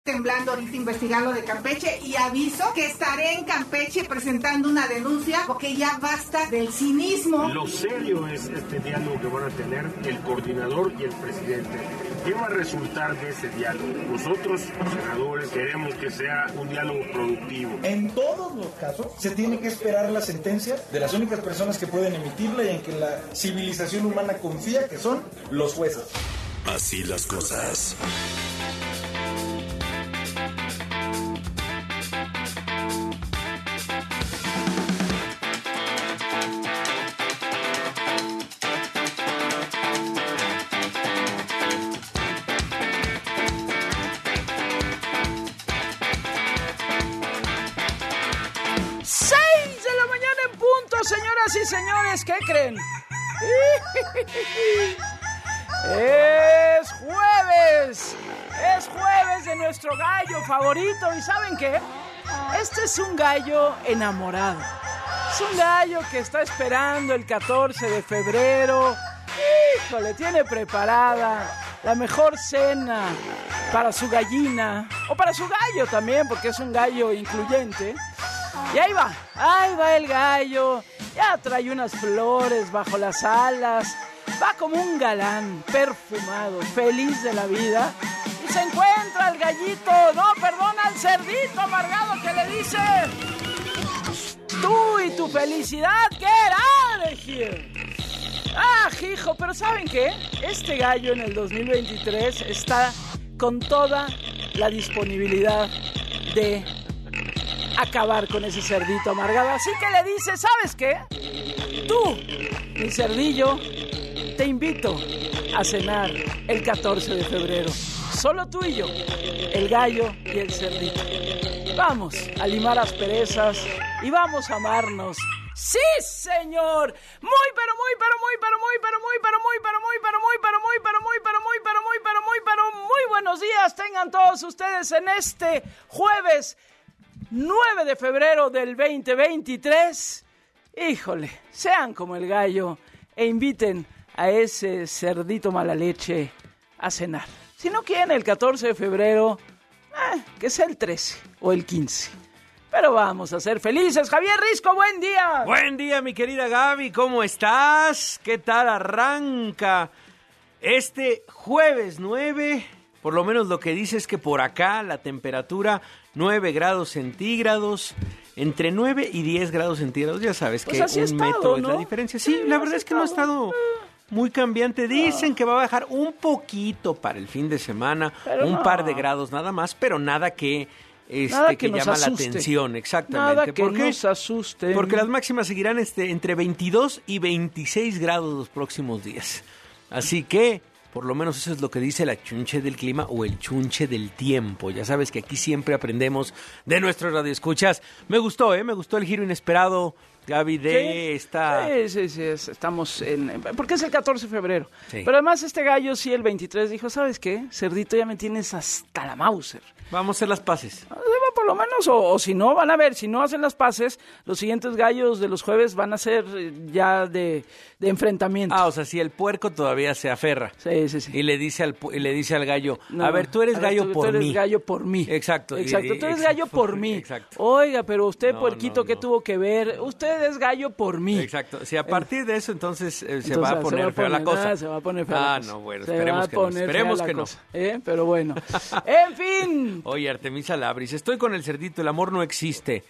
temblando ahorita investigando de Campeche y aviso que estaré en Campeche presentando una denuncia porque ya basta del cinismo. Lo serio es este diálogo que van a tener el coordinador y el presidente. ¿Qué va a resultar de ese diálogo? Nosotros, los senadores, queremos que sea un diálogo productivo. En todos los casos se tiene que esperar la sentencia de las únicas personas que pueden emitirla y en que la civilización humana confía, que son los jueces. Así las cosas. Señoras y señores, ¿qué creen? Es jueves de nuestro gallo favorito. ¿Y saben qué? Este es un gallo enamorado. Es un gallo que está esperando el 14 de febrero. Híjole, tiene preparada la mejor cena para su gallina. O para su gallo también, porque es un gallo incluyente. Y ahí va el gallo, ya trae unas flores bajo las alas, va como un galán, perfumado, feliz de la vida, y se encuentra al gallito, al cerdito amargado que le dice: tú y tu felicidad, get out of here. Hijo, pero ¿saben qué? Este gallo en el 2023 está con toda la disponibilidad de acabar con ese cerdito amargado. Así que le dice: ¿sabes qué? Tú, mi cerdillo, te invito a cenar el 14 de febrero. Solo tú y yo, el gallo y el cerdito. Vamos a limar asperezas y vamos a amarnos. ¡Sí, señor! Muy buenos días tengan todos ustedes en este jueves 9 de febrero del 2023. Híjole, sean como el gallo e inviten a ese cerdito mala leche a cenar. Si no quieren el 14 de febrero, que sea el 13 o el 15. Pero vamos a ser felices. Javier Risco, buen día. Buen día, mi querida Gaby, ¿cómo estás? ¿Qué tal arranca este jueves 9? Por lo menos lo que dice es que por acá la temperatura 9 grados centígrados, entre 9 y 10 grados centígrados. Ya sabes que un metro es la diferencia. Sí, la verdad es que no ha estado muy cambiante. Dicen que va a bajar un poquito para el fin de semana, un par de grados nada más, pero nada que llama la atención, exactamente. Nada que nos asuste. Porque las máximas seguirán entre 22 y 26 grados los próximos días. Así que por lo menos eso es lo que dice la chunche del clima o el chunche del tiempo. Ya sabes que aquí siempre aprendemos de nuestros radioescuchas. Me gustó el giro inesperado, Gaby, de esta... Sí, estamos porque es el 14 de febrero. Sí. Pero además este gallo sí el 23 dijo: ¿sabes qué? Cerdito, ya me tienes hasta la Mauser. Vamos a hacer las paces. Por lo menos, o si no, van a ver, si no hacen las paces, los siguientes gallos de los jueves van a ser ya de enfrentamiento. O sea, si el puerco todavía se aferra. Sí. Y le dice al gallo: no, a ver, tú eres gallo por mí. Tú eres gallo por mí. Exacto. Tú eres gallo por mí. Exacto. Oiga, pero usted, puerquito, ¿qué tuvo que ver? Usted es gallo por mí. Exacto. Si a partir de eso, entonces se va a poner fea la cosa. Se va a poner fea la cosa. No, bueno, esperemos que no. Pero bueno. En fin. Oye, Artemisa Labris, estoy con el cerdito, el amor no existe.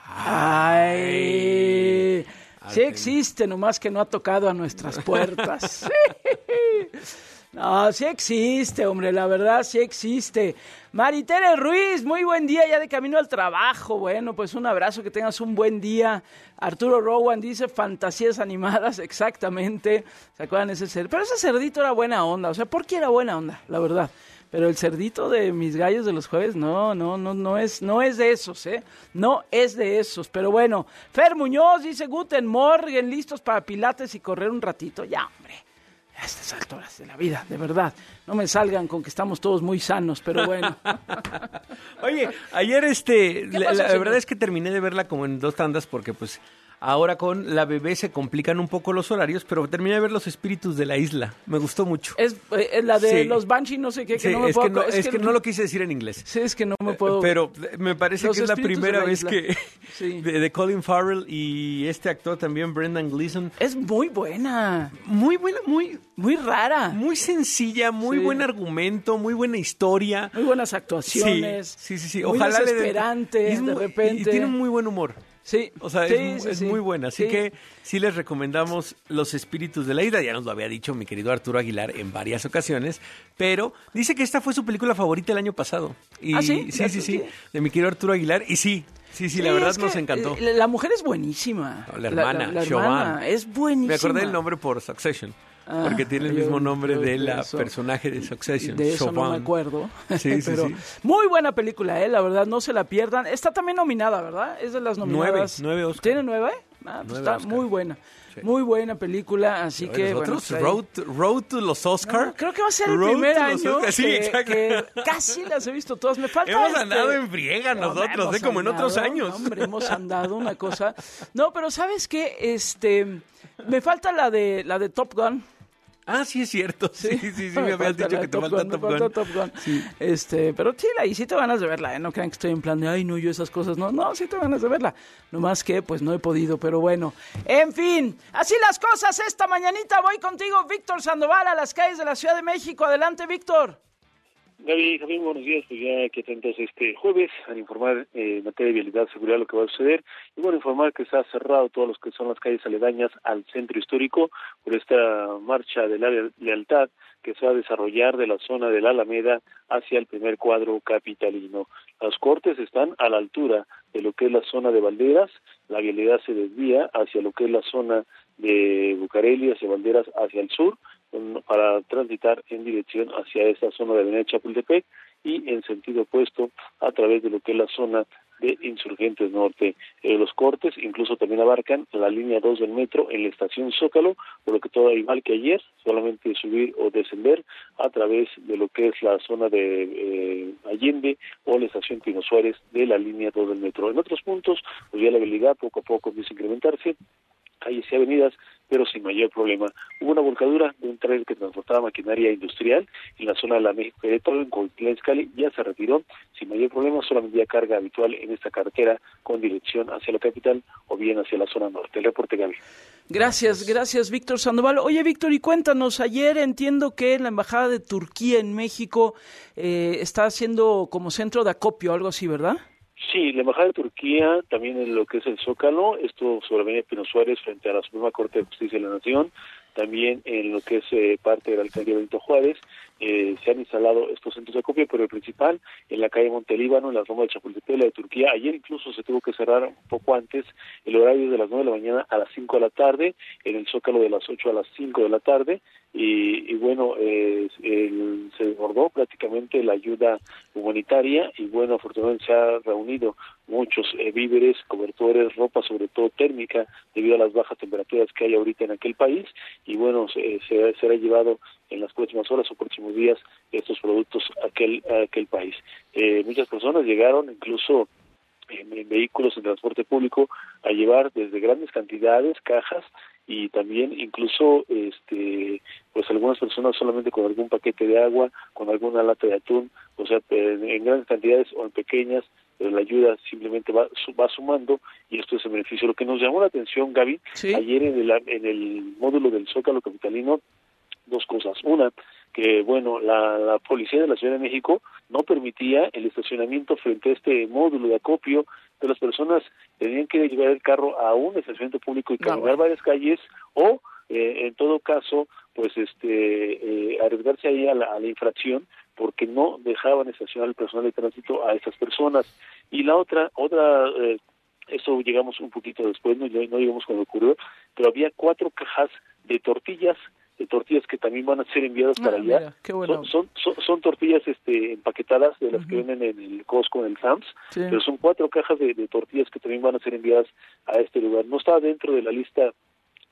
Ay, sí existe, nomás que no ha tocado a nuestras puertas. No, sí existe, hombre, la verdad sí existe. Maritere Ruiz, muy buen día, ya de camino al trabajo. Bueno, pues un abrazo, que tengas un buen día. Arturo Rowan dice fantasías animadas, exactamente. ¿Se acuerdan ese cerdito? Pero ese cerdito era buena onda, o sea, ¿por qué era buena onda? La verdad. Pero el cerdito de mis gallos de los jueves, no es de esos, no es de esos. Pero bueno, Fer Muñoz dice: Guten Morgen, listos para pilates y correr un ratito. Ya, hombre, a estas alturas de la vida, de verdad, no me salgan con que estamos todos muy sanos, pero bueno. Oye, ayer la verdad es que terminé de verla como en 2 tandas porque pues Ahora con la bebé se complican un poco los horarios, pero terminé de ver Los Espíritus de la Isla. Me gustó mucho. Es la de Sí. los Banshee, no sé qué, que Sí, no me es puedo... que no lo quise decir en inglés. Sí, es que no me puedo... Pero me parece Los que es la Espíritus primera de la vez Isla. que Sí. de Colin Farrell y este actor también, Brendan Gleeson. Es muy buena, Muy buena, muy rara. muy sencilla, muy Sí. buen argumento, muy buena historia. Muy buenas actuaciones. Sí. Muy Ojalá desesperante, y es de muy- repente. Y tiene un muy buen humor. Sí. O sea, Sí, es sí. muy buena. Así Sí. que sí les recomendamos Los Espíritus de la Isla. Ya nos lo había dicho mi querido Arturo Aguilar en varias ocasiones. Pero dice que esta fue su película favorita el año pasado. Y, ¿Ah, sí? Sí. De mi querido Arturo Aguilar. Y sí, la verdad es nos que, encantó. La mujer es buenísima. No, la hermana, la Siobhan. hermana es buenísima. Me acordé del nombre por Succession. Porque tiene el yo- mismo nombre yo de de la eso- personaje de Succession. De eso no Siobhan. me acuerdo. Sí, pero sí. muy buena película, la verdad, no se la pierdan. Está también nominada, ¿verdad? Es de las nominadas. 9 Oscar. ¿Tiene 9? Pues 9 está Oscar. muy buena. Sí. Muy buena película, así que... Los bueno, otros, pues ahí- Road to los Oscar. No, creo que va a ser el Road primer to los año Oscar. Sí, que, exacto. que casi las he visto todas. Me falta Hemos andado en friega nosotros, hemos como en otros andado, años. no, hombre, hemos andado una cosa. No, pero ¿sabes qué? Me falta la de Top Gun. Ah, sí es cierto. Sí, me habías falta dicho la que de te falta me Top falta Gun. Top Gun. Sí. Pero sí, y sí te ganas de verla, ¿eh? No crean que estoy en plan de, ay, no, yo esas cosas, no, sí te ganas de verla. Nomás que, pues, no he podido, pero bueno. En fin, así las cosas esta mañanita. Voy contigo, Víctor Sandoval, a las calles de la Ciudad de México. Adelante, Víctor. Gaby, Javier, buenos días. Pues ya que atentos este jueves a informar en materia de vialidad, seguridad, lo que va a suceder. Y bueno, informar que está cerrado todos los que son las calles aledañas al centro histórico por esta marcha de la lealtad que se va a desarrollar de la zona de la Alameda hacia el primer cuadro capitalino. Los cortes están a la altura de lo que es la zona de Valderas. La vialidad se desvía hacia lo que es la zona de Bucareli, hacia Valderas, hacia el sur, para transitar en dirección hacia esta zona de Avenida Chapultepec y en sentido opuesto a través de lo que es la zona de Insurgentes Norte. Los cortes incluso también abarcan la línea 2 del metro en la estación Zócalo, por lo que todo igual que ayer, solamente subir o descender a través de lo que es la zona de Allende o la estación Pino Suárez de la línea 2 del metro. En otros puntos, pues ya la vialidad poco a poco empieza a incrementarse, calles y avenidas, pero sin mayor problema. Hubo una volcadura de un tren que transportaba maquinaria industrial en la zona de la México Querétaro, en Cuautitlán Izcalli, ya se retiró sin mayor problema, solamente ya carga habitual en esta carretera con dirección hacia la capital o bien hacia la zona norte. El reporte, Gaby. Gracias, Víctor Sandoval. Oye, Víctor, y cuéntanos, ayer entiendo que la Embajada de Turquía en México está haciendo como centro de acopio, algo así, ¿verdad? Sí, la Embajada de Turquía, también en lo que es el Zócalo, esto sobre la Avenida Pino Suárez frente a la Suprema Corte de Justicia de la Nación, también en lo que es parte de la alcaldía Benito Juárez, se han instalado estos centros de acopio, pero el principal en la calle Montelíbano, en la Roma de Chapultepec, la de Turquía. Ayer incluso se tuvo que cerrar un poco antes, el horario de las 9 de la mañana a las 5 de la tarde, en el Zócalo de las 8 a las 5 de la tarde, y bueno, se desbordó prácticamente la ayuda humanitaria, y bueno, afortunadamente se ha reunido muchos víveres, cobertores, ropa, sobre todo térmica, debido a las bajas temperaturas que hay ahorita en aquel país, y bueno, será llevado en las próximas horas o próximos días estos productos a aquel país. Muchas personas llegaron incluso en vehículos en transporte público a llevar desde grandes cantidades, cajas, y también incluso pues algunas personas solamente con algún paquete de agua, con alguna lata de atún, o sea, en grandes cantidades o en pequeñas, pero la ayuda simplemente va sumando, y esto es el beneficio. Lo que nos llamó la atención, Gaby, ¿sí? Ayer en el módulo del Zócalo capitalino, dos cosas. Una, que bueno, la policía de la Ciudad de México no permitía el estacionamiento frente a este módulo de acopio, de las personas tenían que llevar el carro a un estacionamiento público y caminar varias calles, o en todo caso, pues arriesgarse ahí a la infracción, porque no dejaban estacionar el personal de tránsito a estas personas. Y la otra, eso llegamos un poquito después, no llegamos cuando ocurrió, pero había 4 cajas de tortillas que también van a ser enviadas para allá. Mira, qué bueno. Son tortillas empaquetadas de las que venden en el Costco, en el Sam's, sí. Pero son 4 cajas de tortillas que también van a ser enviadas a este lugar. No está dentro de la lista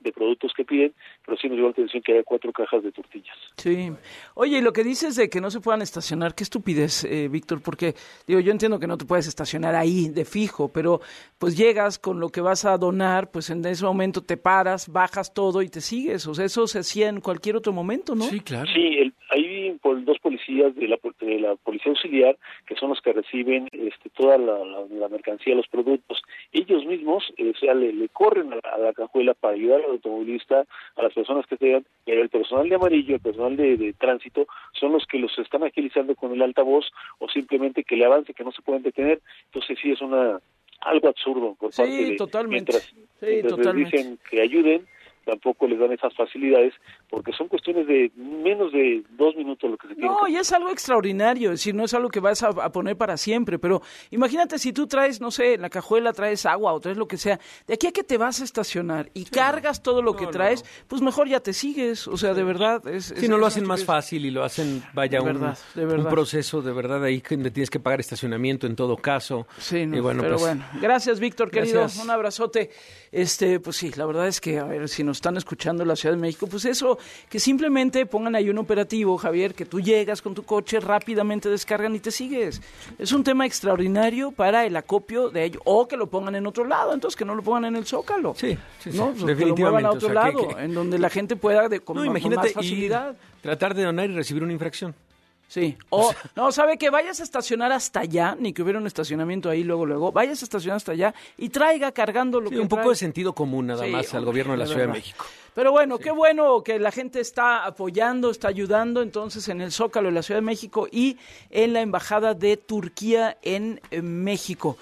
de productos que piden, pero sí nos dio la atención que haya 4 cajas de tortillas. Sí. Oye, y lo que dices de que no se puedan estacionar, qué estupidez, Víctor, porque digo, yo entiendo que no te puedes estacionar ahí de fijo, pero pues llegas con lo que vas a donar, pues en ese momento te paras, bajas todo y te sigues. O sea, eso se hacía en cualquier otro momento, ¿no? Sí, claro. Sí, hay 2 policías de la policía auxiliar que son los que reciben toda la mercancía, los productos. Ellos mismos, le corren a la cajuela para ayudar al automovilista, a las personas que tengan, pero el personal de amarillo, el personal de tránsito, son los que los están agilizando con el altavoz o simplemente que le avance, que no se pueden detener. Entonces sí es algo absurdo por parte de... Totalmente. Mientras les dicen que ayuden, tampoco les dan esas facilidades, porque son cuestiones de menos de 2 minutos lo que se tiene. No, y es algo extraordinario, es decir, no es algo que vas a poner para siempre, pero imagínate si tú traes, no sé, en la cajuela traes agua o traes lo que sea, de aquí a que te vas a estacionar y cargas todo lo que traes, pues mejor ya te sigues, o sea, de verdad. Si no lo hacen más fácil y lo hacen, vaya, un proceso de verdad ahí que tienes que pagar estacionamiento en todo caso. Sí, no, y bueno, pero pues, bueno, gracias Víctor, querido, gracias. Un abrazote. Pues sí, la verdad es que, a ver, si nos están escuchando en la Ciudad de México, pues eso, que simplemente pongan ahí un operativo, Javier, que tú llegas con tu coche, rápidamente descargan y te sigues. Es un tema extraordinario para el acopio de ello, o que lo pongan en otro lado, entonces que no lo pongan en el Zócalo. Sí, ¿no? definitivamente. Que lo muevan a otro lado, en donde la gente pueda con imagínate más facilidad. Tratar de donar y recibir una infracción. Sí, no, sabe que vayas a estacionar hasta allá, ni que hubiera un estacionamiento ahí luego, vayas a estacionar hasta allá y traiga cargando lo que un poco de sentido común nada más al gobierno de la Ciudad de México. Pero bueno, qué bueno que la gente está apoyando, está ayudando entonces en el Zócalo de la Ciudad de México y en la Embajada de Turquía en México.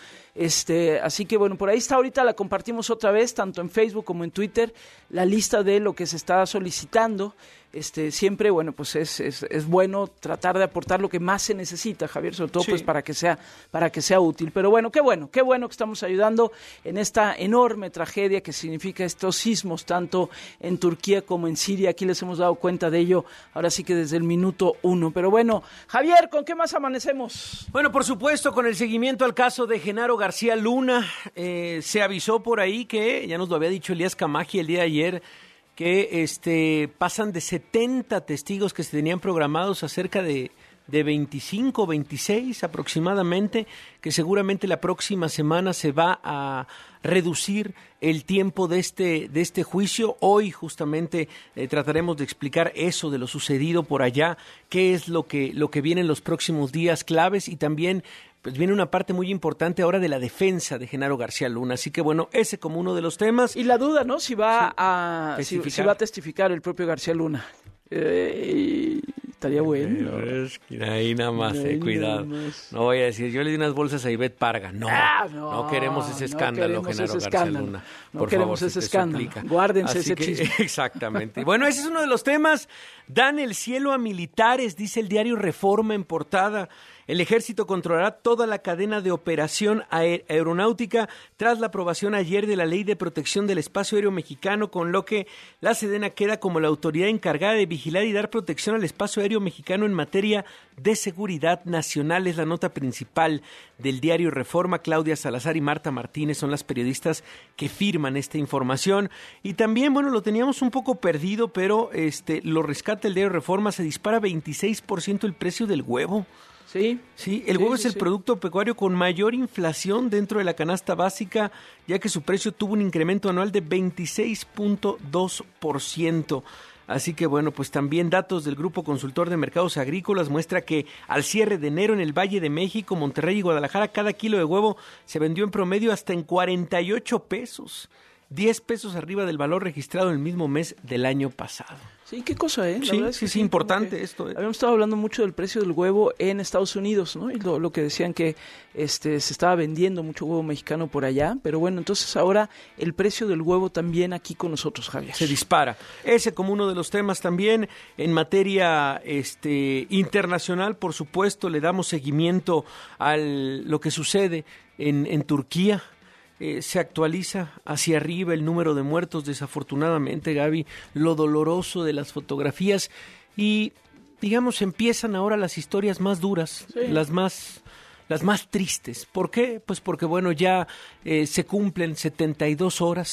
Así que bueno, por ahí está, ahorita la compartimos otra vez, tanto en Facebook como en Twitter, la lista de lo que se está solicitando. Siempre, bueno, pues es bueno tratar de aportar lo que más se necesita, Javier, sobre todo pues para que sea útil. Pero bueno, qué bueno que estamos ayudando en esta enorme tragedia que significa estos sismos, tanto en Turquía como en Siria. Aquí les hemos dado cuenta de ello, ahora sí que desde el minuto 1. Pero bueno, Javier, ¿con qué más amanecemos? Bueno, por supuesto, con el seguimiento al caso de Genaro García Luna, se avisó por ahí que, ya nos lo había dicho Elías Camaji el día de ayer, que pasan de 70 testigos que se tenían programados a cerca de 25, 26 aproximadamente, que seguramente la próxima semana se va a reducir el tiempo de este juicio. Hoy justamente trataremos de explicar eso de lo sucedido por allá, qué es lo que viene en los próximos días claves, y también pues viene una parte muy importante ahora de la defensa de Genaro García Luna. Así que bueno, ese como uno de los temas. Y la duda, ¿no? Si va a testificar el propio García Luna. Estaría bueno. Ahí nada más, cuidado. No voy a decir, yo le di unas bolsas a Ivette Parga. No queremos ese escándalo, Genaro García Luna. No queremos ese escándalo. Guárdense ese chisme. Exactamente. Bueno, ese es uno de los temas. Dan el cielo a militares, dice el diario Reforma en portada. El Ejército controlará toda la cadena de operación aeronáutica tras la aprobación ayer de la Ley de Protección del Espacio Aéreo Mexicano, con lo que la Sedena queda como la autoridad encargada de vigilar y dar protección al espacio aéreo mexicano en materia de seguridad nacional. Es la nota principal del diario Reforma. Claudia Salazar y Marta Martínez son las periodistas que firman esta información. Y también, bueno, lo teníamos un poco perdido, pero lo rescata el diario Reforma. Se dispara 26% el precio del huevo. Sí, el huevo es el producto pecuario con mayor inflación dentro de la canasta básica, ya que su precio tuvo un incremento anual de 26.2%. Así que bueno, pues también datos del Grupo Consultor de Mercados Agrícolas muestra que al cierre de enero en el Valle de México, Monterrey y Guadalajara, cada kilo de huevo se vendió en promedio hasta en 48 pesos. 10 pesos arriba del valor registrado en el mismo mes del año pasado. Sí, qué cosa, ¿eh? Sí, importante esto. Habíamos estado hablando mucho del precio del huevo en Estados Unidos, ¿no? Y lo que decían que se estaba vendiendo mucho huevo mexicano por allá, pero bueno, entonces ahora el precio del huevo también aquí con nosotros, Javier. Se dispara. Ese como uno de los temas también en materia internacional, por supuesto, le damos seguimiento a lo que sucede en Turquía. Se actualiza hacia arriba el número de muertos, desafortunadamente, Gaby, lo doloroso de las fotografías, y digamos empiezan ahora las historias más duras, las más tristes. ¿Por qué? Pues porque bueno, ya se cumplen 72 horas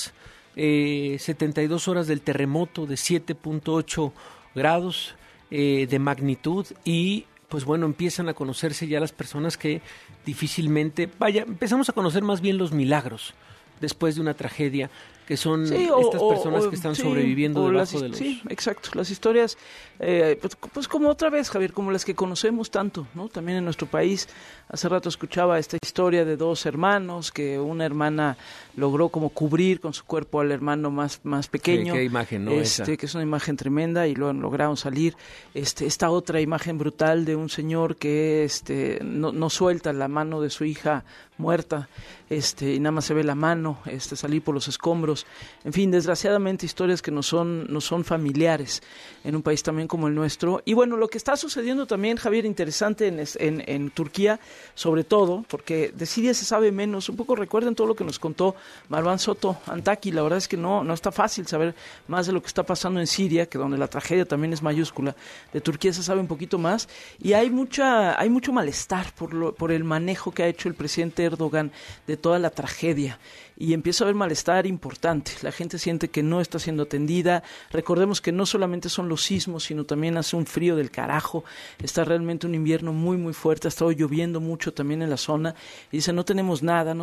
72 horas del terremoto de 7.8 grados de magnitud y pues bueno, empiezan a conocerse ya las personas que difícilmente, empezamos a conocer más bien los milagros después de una tragedia, que son estas personas que están sobreviviendo debajo de los... Sí, exacto, las historias, pues como otra vez, Javier, como las que conocemos tanto, ¿no? También en nuestro país. Hace rato escuchaba esta historia de 2 hermanos, que una hermana logró como cubrir con su cuerpo al hermano más pequeño. Qué imagen, ¿no? Que es una imagen tremenda, y luego lograron salir. Esta otra imagen brutal de un señor que no suelta la mano de su hija muerta, y nada más se ve la mano salir por los escombros. En fin, desgraciadamente historias que nos son familiares en un país también como el nuestro. Y bueno, lo que está sucediendo también, Javier, interesante en Turquía, sobre todo, porque de Siria se sabe menos. Un poco recuerden todo lo que nos contó Marwan Soto Antaki. La verdad es que no está fácil saber más de lo que está pasando en Siria, que donde la tragedia también es mayúscula. De Turquía se sabe un poquito más, y hay mucho malestar por el manejo que ha hecho el presidente Erdogan de toda la tragedia. Y empieza a haber malestar importante. La gente siente que no está siendo atendida. Recordemos que no solamente son los sismos, sino también hace un frío del carajo. Está realmente un invierno muy, muy fuerte. Ha estado lloviendo mucho también en la zona. Y dice, no tenemos nada,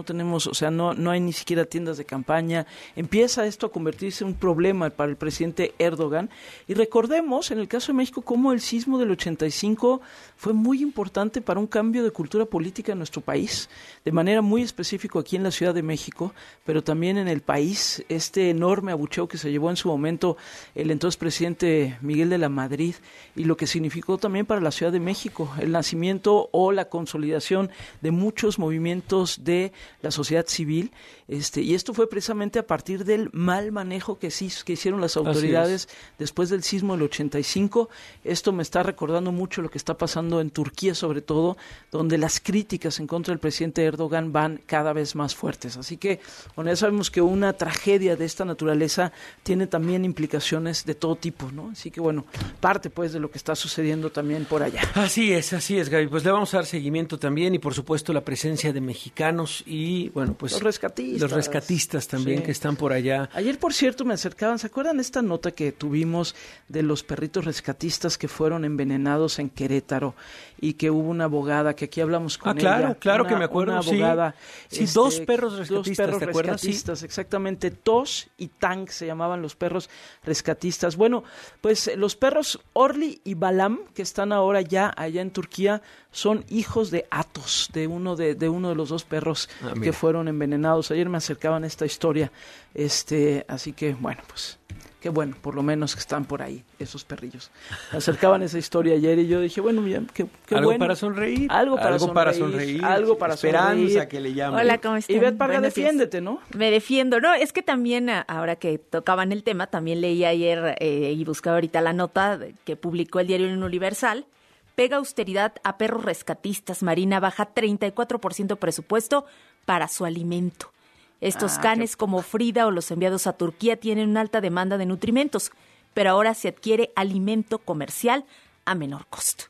no hay ni siquiera tiendas de campaña. Empieza esto a convertirse en un problema para el presidente Erdogan. Y recordemos, en el caso de México, cómo el sismo del 85 fue muy importante para un cambio de cultura política en nuestro país. De manera muy específica aquí en la Ciudad de México, pero también en el país, este enorme abucheo que se llevó en su momento el entonces presidente Miguel de la Madrid, y lo que significó también para la Ciudad de México, el nacimiento o la consolidación de muchos movimientos de la sociedad civil, y esto fue precisamente a partir del mal manejo que hicieron las autoridades después del sismo del 85. Esto me está recordando mucho lo que está pasando en Turquía, sobre todo, donde las críticas en contra del presidente Erdogan van cada vez más fuertes. Así que, bueno, ya sabemos que una tragedia de esta naturaleza tiene también implicaciones de todo tipo, ¿no? Así que, bueno, parte pues de lo que está sucediendo también por allá. Así es, Gaby. Pues le vamos a dar seguimiento también, y por supuesto la presencia de mexicanos y, bueno, pues los rescatistas también, que están por allá. Ayer, por cierto, me acercaban, ¿se acuerdan esta nota que tuvimos de los perritos rescatistas que fueron envenenados en Querétaro, y que hubo una abogada que aquí hablamos con ella? Claro que me acuerdo. Una abogada, sí, 2 perros rescatistas, ¿te acuerdas? Rescatistas, exactamente. Tosh y Tank se llamaban los perros rescatistas. Bueno, pues los perros Orly y Balam, que están ahora ya allá en Turquía, son hijos de Athos, de uno de los 2 perros que fueron envenenados. Ayer me acercaban esta historia, así que bueno, pues qué bueno, por lo menos que están por ahí esos perrillos. Me acercaban esa historia ayer, y yo dije, bueno, mira, qué algo bueno. Para sonreír. Algo para sonreír. Algo para Esperanza, sonreír. que le llaman. Hola, ¿cómo están? Ivette Parga, defiéndete, ¿no? Me defiendo. No, es que también, ahora que tocaban el tema, también leí ayer y buscaba ahorita la nota que publicó el diario Universal. Pega austeridad a perros rescatistas. Marina baja 34% presupuesto para su alimento. Estos canes como Frida o los enviados a Turquía tienen una alta demanda de nutrimentos, pero ahora se adquiere alimento comercial a menor costo.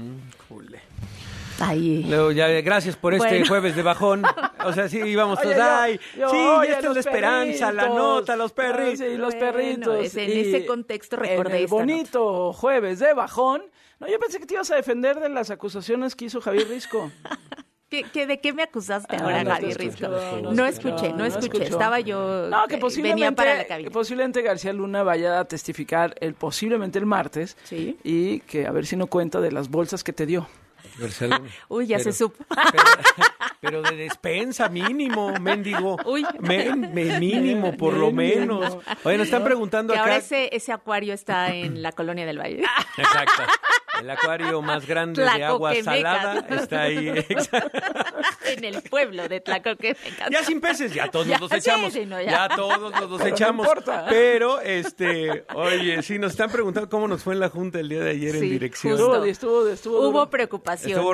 Ahí. Luego, ya, gracias por este jueves de bajón. O sea, sí, íbamos todos. Esta es la esperanza, la nota, los perritos. Sí, los perritos. En ese contexto recordé en el bonito jueves de bajón. No, yo pensé que te ibas a defender de las acusaciones que hizo Javier Risco. ¿De qué me acusaste ahora, Javier Risco? No escuché. Estaba yo... No, que venía para la cabina. Posiblemente García Luna vaya a testificar posiblemente el martes. ¿Sí? Y que a ver si no cuenta de las bolsas que te dio. Uy, ya se supo. Pero de despensa mínimo, mendigo. Mínimo, por lo menos. Oye, nos están preguntando que acá. Ahora ese acuario está en la Colonia del Valle. Exacto. El acuario más grande de agua salada está ahí. En el pueblo de Tlacoquemeca. Ya sin peces, ya todos nos los echamos. Sí, ya todos nos los echamos. No pero, oye, sí, nos están preguntando cómo nos fue en la junta el día de ayer en dirección. Estuvo Hubo preocupación. Estuvo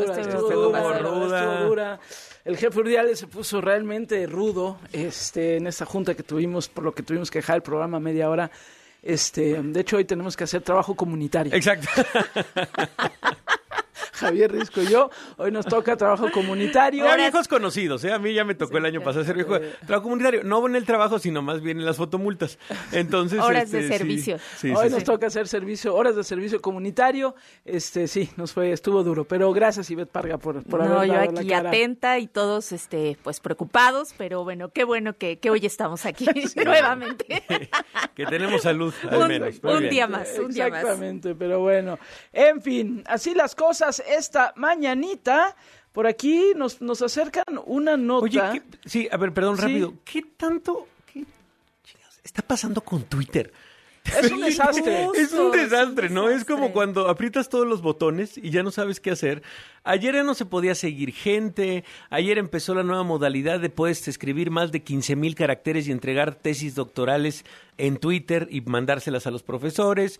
dura. El jefe Urdiales se puso realmente rudo en esta junta que tuvimos, por lo que tuvimos que dejar el programa media hora. De hecho, hoy tenemos que hacer trabajo comunitario. Exacto. Javier Risco y yo. Hoy nos toca trabajo comunitario. Ya viejos conocidos, A mí ya me tocó el año pasado ser viejo. Trabajo comunitario, no en el trabajo, sino más bien en las fotomultas. Entonces, horas de servicio. Hoy nos toca hacer horas de servicio comunitario. Sí, estuvo duro. Pero gracias, Ivette Parga, por haber dado yo la aquí cara. atenta y todos, pues preocupados, pero bueno, qué bueno que hoy estamos aquí nuevamente. Que tenemos salud, al menos. Un día más. Exactamente, pero bueno. En fin, así las cosas esta mañanita. Por aquí nos acercan una nota. Oye, sí, a ver, perdón, Sí. rápido. ¿Qué chingados está pasando con Twitter? Es un desastre. Es un desastre, ¿no? Es como cuando aprietas todos los botones y ya no sabes qué hacer. Ayer ya no se podía seguir gente. Ayer empezó la nueva modalidad de puedes escribir más de 15,000 caracteres y entregar tesis doctorales en Twitter y mandárselas a los profesores.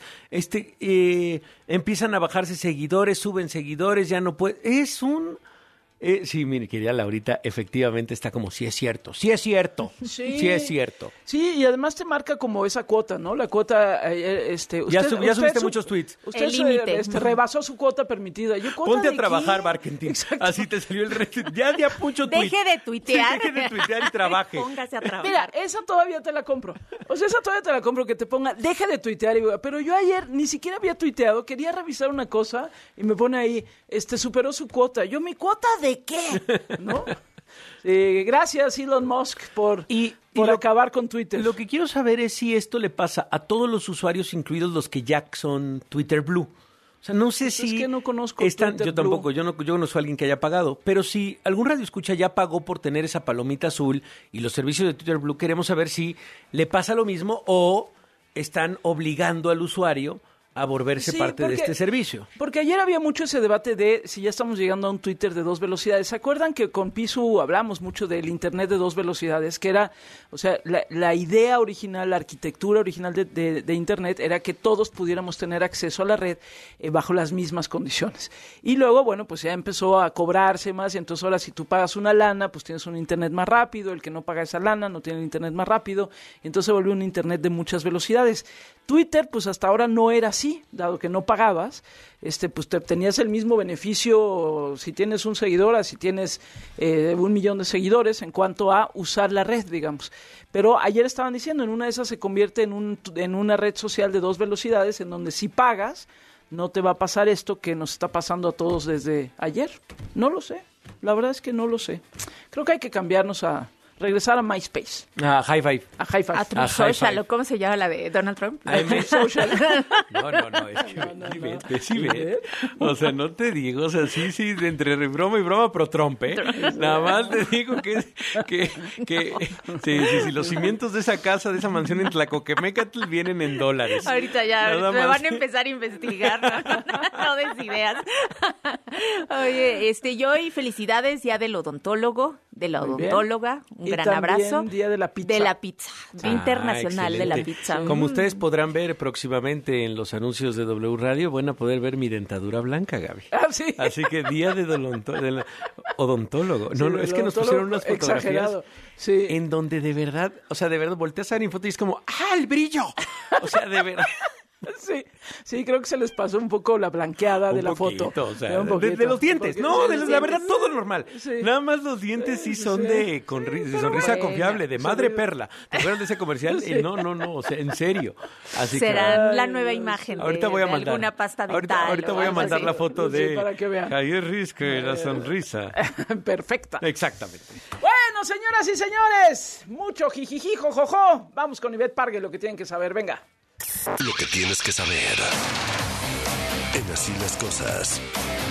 Empiezan a bajarse seguidores, suben seguidores, ya no puede. Es un... sí, mire, querida Laurita, efectivamente está como, sí es cierto. Sí. Sí es cierto. Sí, y además te marca como esa cuota, ¿no? La cuota, Ya subiste muchos tweets. Usted El límite. Rebasó su cuota permitida. ¿Cuota Ponte a de trabajar, qué? Barkentin. Exacto. Así te salió el resto. Ya mucho tweet. Deje de tuitear. Sí, deje de tuitear y trabaje. Póngase a trabajar. Mira, esa todavía te la compro. O sea, esa todavía te la compro, que te ponga, deja de tuitear. Pero yo ayer ni siquiera había tuiteado, quería revisar una cosa y me pone ahí, superó su cuota. Yo, ¿mi cuota de qué? ¿No? Gracias, Elon Musk, por acabar con Twitter. Lo que quiero saber es si esto le pasa a todos los usuarios, incluidos los que ya son Twitter Blue. O sea, no sé si... Es que no conozco están, Twitter yo tampoco, Blue. yo no soy alguien que haya pagado, pero si algún radioescucha ya pagó por tener esa palomita azul y los servicios de Twitter Blue, queremos saber si le pasa lo mismo o están obligando al usuario a volverse parte de este servicio. Porque ayer había mucho ese debate de si ya estamos llegando a un Twitter de 2 velocidades. ¿Se acuerdan que con Pisu hablamos mucho del Internet de 2 velocidades? Que era, o sea, la idea original, la arquitectura original de Internet era que todos pudiéramos tener acceso a la red bajo las mismas condiciones. Y luego, bueno, pues ya empezó a cobrarse más y entonces ahora si tú pagas una lana, pues tienes un Internet más rápido, el que no paga esa lana no tiene el Internet más rápido, y entonces se volvió un Internet de muchas velocidades. Twitter, pues hasta ahora no era así, dado que no pagabas, pues tenías el mismo beneficio si tienes un seguidor, a si tienes 1 millón de seguidores en cuanto a usar la red, digamos. Pero ayer estaban diciendo, en una de esas se convierte en una red social de 2 velocidades, en donde si pagas, no te va a pasar esto que nos está pasando a todos desde ayer. No lo sé, la verdad es que no lo sé. Creo que hay que cambiarnos regresar a MySpace. A High Five. A High Five. A True Social, ¿o cómo se llama la de Donald Trump? A True Social. No, es que sí ve. O sea, no te digo, o sea, sí, entre broma y broma, pro Trump, ¿eh? Nada más te digo que sí, los cimientos de esa casa, de esa mansión en Tlacoquemecatl vienen en dólares. Ahorita ya Nada me más. van a empezar a investigar, no des ideas. Oye, yo y felicidades ya del odontólogo, de la Muy bien. odontóloga, un Y gran también abrazo. Día de la pizza. De la pizza, Día Internacional de la excelente. Pizza. Como ustedes podrán ver próximamente en los anuncios de W Radio, van a poder ver mi dentadura blanca, Gaby. Ah, sí. Así que día del odontólogo. Sí, No, del es que nos odontólogo pusieron unas fotografías exagerado. Sí. en donde de verdad, o sea, de verdad volteas a ver en foto y es como, ¡ah, el brillo! O sea, de verdad. Sí, creo que se les pasó un poco la blanqueada de la foto. O sea, Un poquito, de los dientes. un No, poquito. la verdad, todo normal. Sí. Nada más los dientes sí son de sonrisa bueno. confiable, de madre Sonrisa. perla. ¿Te acuerdas de ese comercial? Sí. No, o sea, en serio. Así Será que la nueva imagen ahorita voy a de mandar. alguna pasta dental. Ahorita o voy a algo mandar así. la foto Sí, de para que vean. Javier Risque, la sonrisa. Perfecta. Exactamente. Bueno, señoras y señores, mucho jijiji, jojojo. Vamos con Ivette Pargue, lo que tienen que saber. Venga. Lo que tienes que saber. En Así las Cosas.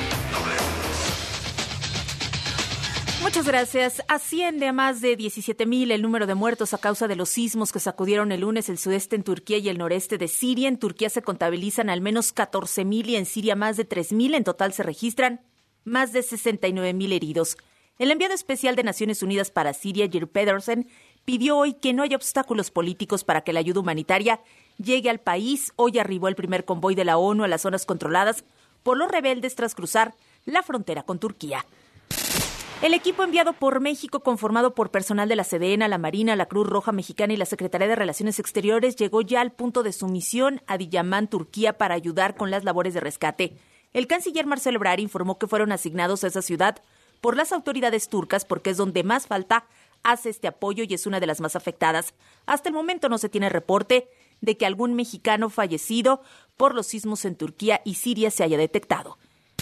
Muchas gracias. Asciende a más de 17,000 el número de muertos a causa de los sismos que sacudieron el lunes el sudeste en Turquía y el noreste de Siria. En Turquía se contabilizan al menos 14,000 y en Siria más de 3,000. En total se registran más de 69,000 heridos. El enviado especial de Naciones Unidas para Siria, Geir Pedersen, pidió hoy que no haya obstáculos políticos para que la ayuda humanitaria llegue al país. Hoy arribó el primer convoy de la ONU a las zonas controladas por los rebeldes tras cruzar la frontera con Turquía. El equipo enviado por México, conformado por personal de la Sedena, la Marina, la Cruz Roja Mexicana y la Secretaría de Relaciones Exteriores, llegó ya al punto de su misión, Adiyaman, Turquía, para ayudar con las labores de rescate. el canciller Marcelo Ebrard informó que fueron asignados a esa ciudad por las autoridades turcas porque es donde más falta hace este apoyo y es una de las más afectadas. Hasta el momento no se tiene reporte de que algún mexicano fallecido por los sismos en Turquía y Siria se haya detectado.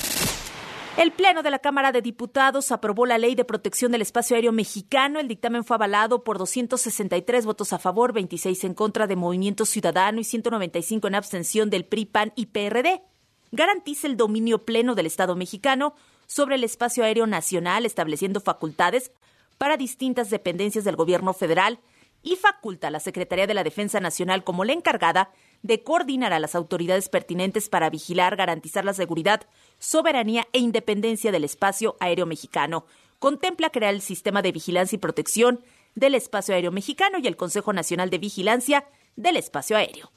El Pleno de la Cámara de Diputados aprobó la Ley de Protección del Espacio Aéreo Mexicano. El dictamen fue avalado por 263 votos a favor, 26 en contra de Movimiento Ciudadano y 195 en abstención del PRI, PAN y PRD. Garantiza el dominio pleno del Estado mexicano sobre el espacio aéreo nacional, estableciendo facultades para distintas dependencias del gobierno federal y faculta a la Secretaría de la Defensa Nacional como la encargada de coordinar a las autoridades pertinentes para vigilar, garantizar la seguridad, soberanía e independencia del espacio aéreo mexicano. Contempla crear el Sistema de Vigilancia y Protección del Espacio Aéreo Mexicano y el Consejo Nacional de Vigilancia del Espacio Aéreo.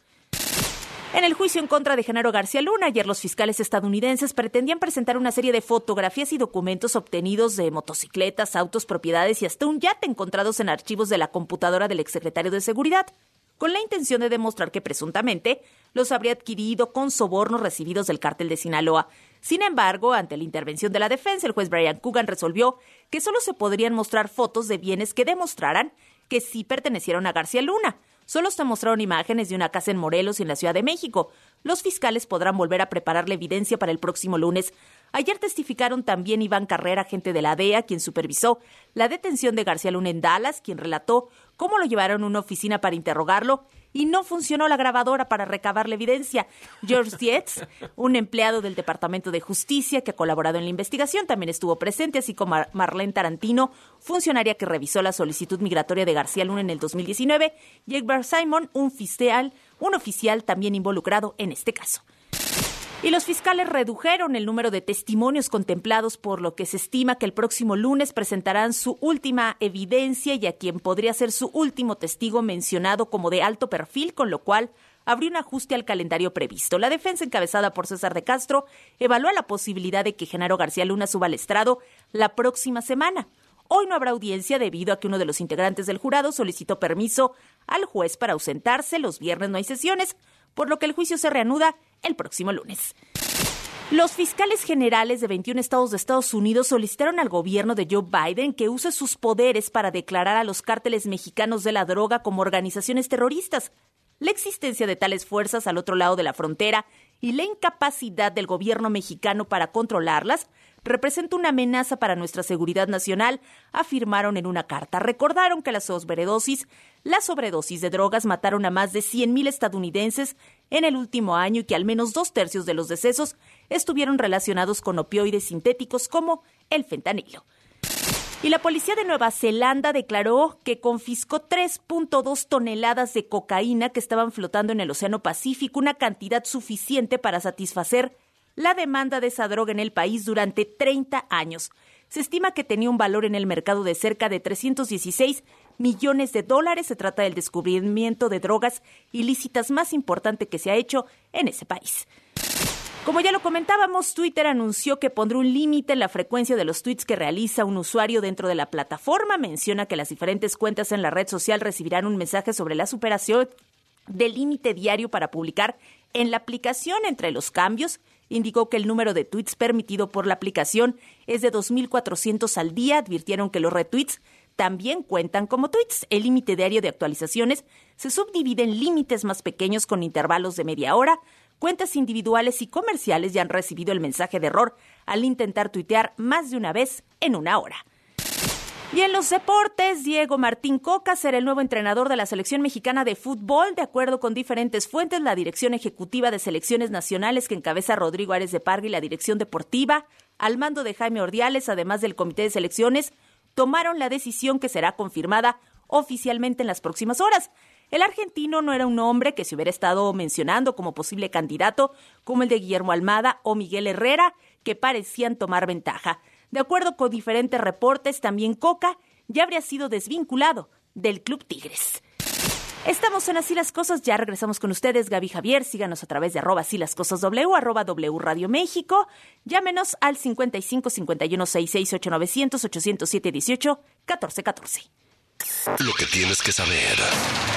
En el juicio en contra de Genaro García Luna, ayer los fiscales estadounidenses pretendían presentar una serie de fotografías y documentos obtenidos de motocicletas, autos, propiedades y hasta un yate encontrados en archivos de la computadora del exsecretario de Seguridad, con la intención de demostrar que presuntamente los habría adquirido con sobornos recibidos del cártel de Sinaloa. Sin embargo, ante la intervención de la defensa, el juez Brian Coogan resolvió que solo se podrían mostrar fotos de bienes que demostraran que sí pertenecieron a García Luna. Solo se mostraron imágenes de una casa en Morelos y en la Ciudad de México. Los fiscales podrán volver a preparar la evidencia para el próximo lunes. Ayer testificaron también Iván Carrera, agente de la DEA, quien supervisó la detención de García Luna en Dallas, quien relató cómo lo llevaron a una oficina para interrogarlo y no funcionó la grabadora para recabar la evidencia. George Dietz, un empleado del Departamento de Justicia que ha colaborado en la investigación, también estuvo presente, así como Marlene Tarantino, funcionaria que revisó la solicitud migratoria de García Luna en el 2019, y Edward Simon, un oficial también involucrado en este caso. Y los fiscales redujeron el número de testimonios contemplados, por lo que se estima que el próximo lunes presentarán su última evidencia y a quien podría ser su último testigo mencionado como de alto perfil, con lo cual habría un ajuste al calendario previsto. La defensa, encabezada por César de Castro, evalúa la posibilidad de que Genaro García Luna suba al estrado la próxima semana. Hoy no habrá audiencia debido a que uno de los integrantes del jurado solicitó permiso al juez para ausentarse. Los viernes no hay sesiones, por lo que el juicio se reanuda el próximo lunes. Los fiscales generales de 21 estados de Estados Unidos solicitaron al gobierno de Joe Biden que use sus poderes para declarar a los cárteles mexicanos de la droga como organizaciones terroristas. La existencia de tales fuerzas al otro lado de la frontera y la incapacidad del gobierno mexicano para controlarlas representa una amenaza para nuestra seguridad nacional, afirmaron en una carta. Recordaron que la sobredosis de drogas mataron a más de 100,000 estadounidenses en el último año y que al menos 2/3 de los decesos estuvieron relacionados con opioides sintéticos como el fentanilo. Y la policía de Nueva Zelanda declaró que confiscó 3.2 toneladas de cocaína que estaban flotando en el Océano Pacífico, una cantidad suficiente para satisfacer la demanda de esa droga en el país durante 30 años. Se estima que tenía un valor en el mercado de cerca de $316 millones. Se trata del descubrimiento de drogas ilícitas más importante que se ha hecho en ese país. Como ya lo comentábamos, Twitter anunció que pondrá un límite en la frecuencia de los tweets que realiza un usuario dentro de la plataforma. Menciona que las diferentes cuentas en la red social recibirán un mensaje sobre la superación del límite diario para publicar en la aplicación. Entre los cambios, indicó que el número de tweets permitido por la aplicación es de 2,400 al día. Advirtieron que los retweets también cuentan como tweets. El límite diario de actualizaciones se subdivide en límites más pequeños con intervalos de media hora. Cuentas individuales y comerciales ya han recibido el mensaje de error al intentar tuitear más de una vez en una hora. Y en los deportes, Diego Martín Coca será el nuevo entrenador de la selección mexicana de fútbol. De acuerdo con diferentes fuentes, la dirección ejecutiva de selecciones nacionales que encabeza Rodrigo Ares de Parga y la dirección deportiva, al mando de Jaime Ordiales, además del comité de selecciones, tomaron la decisión que será confirmada oficialmente en las próximas horas. El argentino no era un nombre que se hubiera estado mencionando como posible candidato, como el de Guillermo Almada o Miguel Herrera, que parecían tomar ventaja. De acuerdo con diferentes reportes, también Coca ya habría sido desvinculado del Club Tigres. Estamos en Así las Cosas, ya regresamos con ustedes, Gaby Javier. Síganos a través de @asílascosasw, @W Radio México. Llámenos al 55 51 66 8900 807 18 14 14. Lo que tienes que saber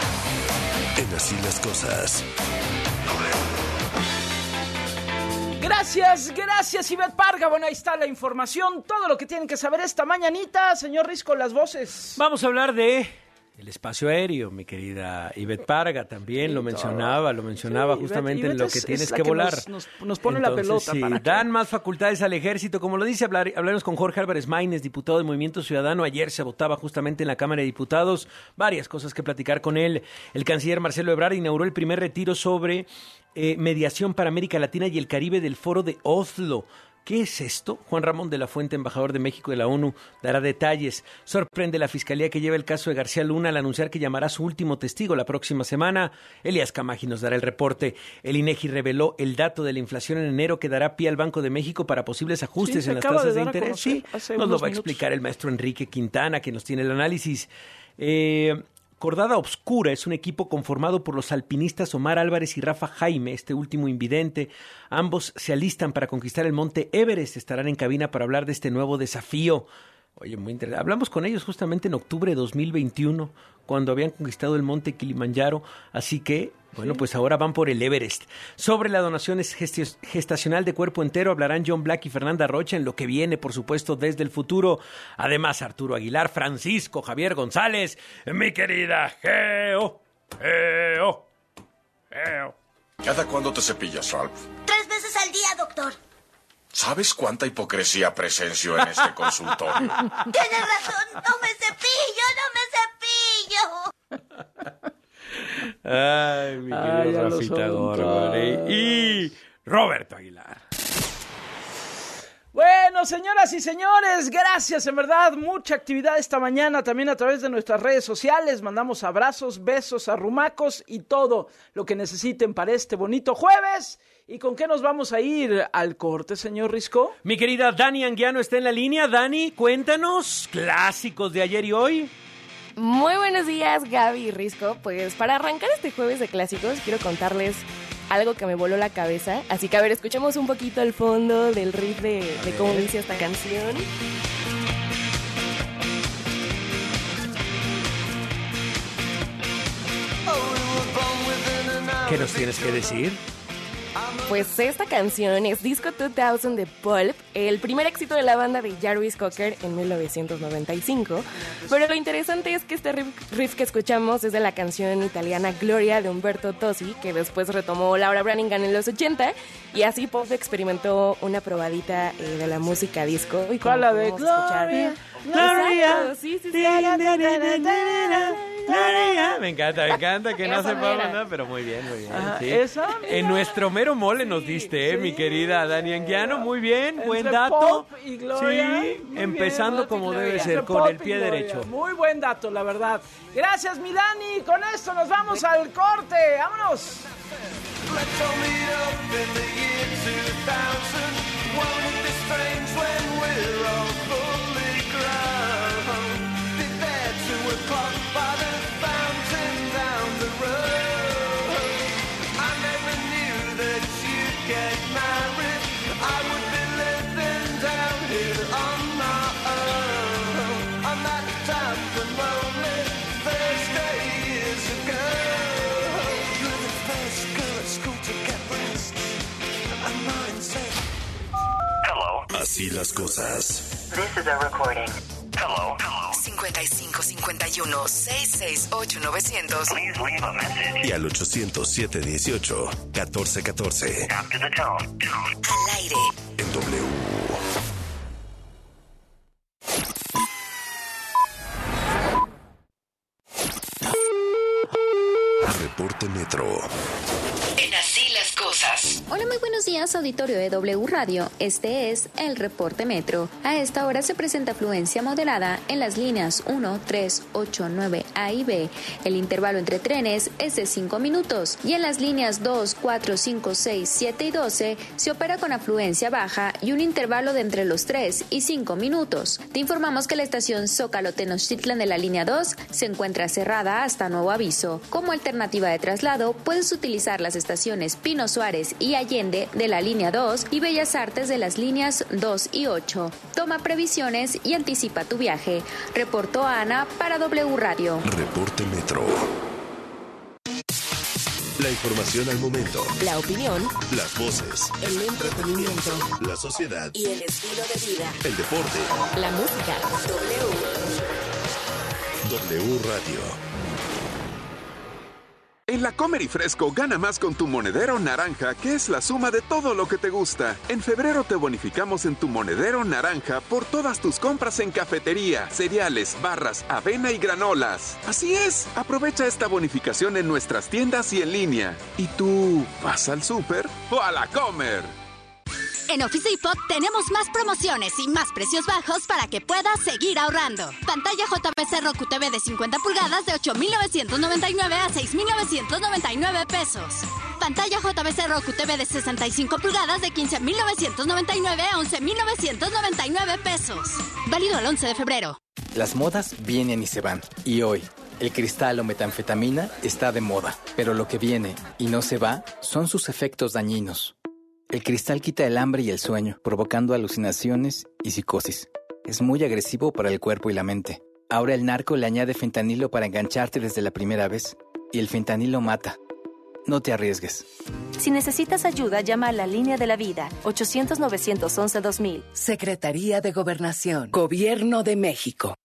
en Así las Cosas. Gracias, Ivette Parga. Bueno, ahí está la información, todo lo que tienen que saber esta mañanita. Señor Risco, las voces. Vamos a hablar de el espacio aéreo, mi querida Ivette Parga, también sí, lo mencionaba sí, justamente Ivette en lo que tienes que volar. Nos pone la pelota. Sí, para dan más facultades al ejército, como lo dice, hablaremos con Jorge Álvarez Maínez, diputado del Movimiento Ciudadano. Ayer se votaba justamente en la Cámara de Diputados, varias cosas que platicar con él. El canciller Marcelo Ebrard inauguró el primer retiro sobre mediación para América Latina y el Caribe del Foro de Oslo. ¿Qué es esto? Juan Ramón de la Fuente, embajador de México de la ONU, dará detalles. Sorprende la fiscalía que lleva el caso de García Luna al anunciar que llamará a su último testigo la próxima semana. Elías Camagi nos dará el reporte. El INEGI reveló el dato de la inflación en enero que dará pie al Banco de México para posibles ajustes en las tasas de interés. Sí, nos lo va a explicar el maestro Enrique Quintana, que nos tiene el análisis. Cordada Obscura es un equipo conformado por los alpinistas Omar Álvarez y Rafa Jaime, este último invidente. Ambos se alistan para conquistar el monte Everest. Estarán en cabina para hablar de este nuevo desafío. Oye, muy interesante. Hablamos con ellos justamente en octubre de 2021, cuando habían conquistado el monte Kilimanjaro. Así que, bueno, pues ahora van por el Everest. Sobre la donación gestacional de cuerpo entero hablarán John Black y Fernanda Rocha en lo que viene, por supuesto, desde el futuro. Además, Arturo Aguilar, Francisco Javier González, mi querida Geo. ¿Cada cuándo te cepillas, Ralph? 3 veces al día, doctor. ¿Sabes cuánta hipocresía presencio en este consultorio? Tienes razón, no me cepillo. Ay, mi querido Rafita Gorgori. Y Roberto Aguilar. Bueno, señoras y señores, gracias, en verdad, mucha actividad esta mañana, también a través de nuestras redes sociales. Mandamos abrazos, besos, arrumacos y todo lo que necesiten para este bonito jueves. ¿Y con qué nos vamos a ir al corte, señor Risco? Mi querida Dani Anguiano está en la línea. Dani, cuéntanos, clásicos de ayer y hoy. Muy buenos días, Gaby y Risco. Pues para arrancar este jueves de clásicos, quiero contarles algo que me voló la cabeza. Así que, a ver, escuchemos un poquito el fondo del riff de cómo dice esta canción. ¿Qué nos tienes que decir? Pues esta canción es Disco 2000 de Pulp, el primer éxito de la banda de Jarvis Cocker en 1995. Pero lo interesante es que este riff que escuchamos es de la canción italiana Gloria de Umberto Tozzi, que después retomó Laura Branigan en los 80, y así Pulp experimentó una probadita de la música disco. Y ¿cuál la de Gloria? Gloria. Sí. Me encanta que no sepa nada, pero muy bien. Sí. ¿Esa? En nuestro mero mole nos diste, mi querida Dani Anguiano, muy bien, buen dato. Pop y Gloria, sí, empezando bien, como debe ser, con el pie derecho. Muy buen dato, la verdad. Gracias, mi Dani. Con esto nos vamos al corte. ¡Vámonos! Así las cosas. This is a recording. Hello. 5551-668-900. Please leave a message. Y al 800-718-1414. After the tone. Al aire. En W. Reporte Metro. En Así las cosas. Hola, muy buenos días, auditorio de W Radio. Este es el Reporte Metro. A esta hora se presenta afluencia moderada en las líneas 1, 3, 8, 9, A y B. El intervalo entre trenes es de 5 minutos. Y en las líneas 2, 4, 5, 6, 7 y 12 se opera con afluencia baja y un intervalo de entre los 3 y 5 minutos. Te informamos que la estación Zócalo-Tenochtitlan de la línea 2 se encuentra cerrada hasta nuevo aviso. Como alternativa de traslado, puedes utilizar las estaciones Pino Suárez y Allende de la línea 2 y Bellas Artes de las líneas 2 y 8. Toma previsiones y anticipa tu viaje. Reportó Ana para W Radio. Reporte Metro. La información al momento. La opinión. Las voces. El entretenimiento. La sociedad. Y el estilo de vida. El deporte. La música. W Radio. En la Comer y Fresco gana más con tu monedero naranja, que es la suma de todo lo que te gusta. En febrero te bonificamos en tu monedero naranja por todas tus compras en cafetería, cereales, barras, avena y granolas. Así es, aprovecha esta bonificación en nuestras tiendas y en línea. ¿Y tú vas al súper o a la Comer? En Office Depot tenemos más promociones y más precios bajos para que puedas seguir ahorrando. Pantalla JBC Roku TV de 50 pulgadas de 8,999 a 6,999 pesos. Pantalla JBC Roku TV de 65 pulgadas de 15,999 a 11,999 pesos. Válido el 11 de febrero. Las modas vienen y se van. Y hoy, el cristal o metanfetamina está de moda. Pero lo que viene y no se va son sus efectos dañinos. El cristal quita el hambre y el sueño, provocando alucinaciones y psicosis. Es muy agresivo para el cuerpo y la mente. Ahora el narco le añade fentanilo para engancharte desde la primera vez. Y el fentanilo mata. No te arriesgues. Si necesitas ayuda, llama a la Línea de la Vida, 800-911-2000. Secretaría de Gobernación, Gobierno de México.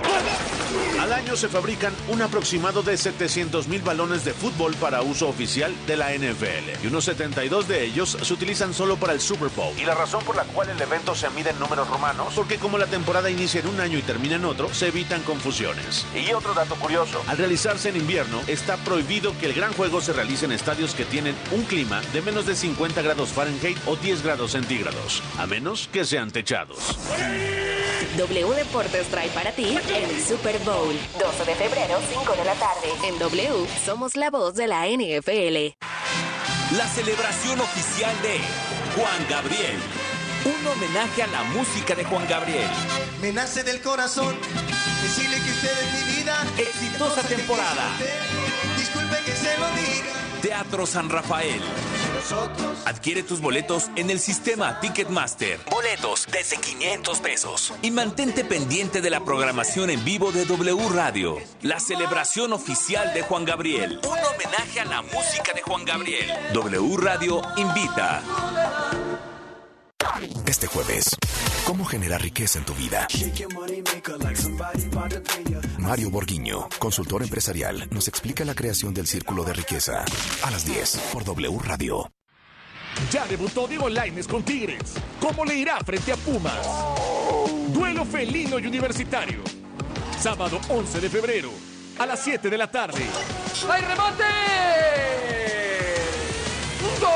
Al año se fabrican un aproximado de 700,000 balones de fútbol para uso oficial de la NFL. Y unos 72 de ellos se utilizan solo para el Super Bowl. Y la razón por la cual el evento se mide en números romanos, porque como la temporada inicia en un año y termina en otro, se evitan confusiones. Y otro dato curioso, al realizarse en invierno, está prohibido que el gran juego se realice en estadios que tienen un clima de menos de 50 grados Fahrenheit o 10 grados centígrados, a menos que sean techados. W Deportes trae para ti el Super Bowl. 12 de febrero, 5 de la tarde. En W, somos la voz de la NFL. La celebración oficial de Juan Gabriel. Un homenaje a la música de Juan Gabriel. Me nace del corazón decirle que usted es mi vida. Exitosa temporada. Disculpe que se lo diga. Teatro San Rafael. Adquiere tus boletos en el sistema Ticketmaster. Boletos desde 500 pesos. Y mantente pendiente de la programación en vivo de W Radio. La celebración oficial de Juan Gabriel. Un homenaje a la música de Juan Gabriel. W Radio invita. Este jueves, ¿cómo generar riqueza en tu vida? Mario Borguiño, consultor empresarial, nos explica la creación del círculo de riqueza. A las 10 por W Radio. Ya debutó Diego Lainez con Tigres. ¿Cómo le irá frente a Pumas? Duelo felino y universitario. Sábado 11 de febrero, a las 7 de la tarde. ¡Hay remate! ¡Gol!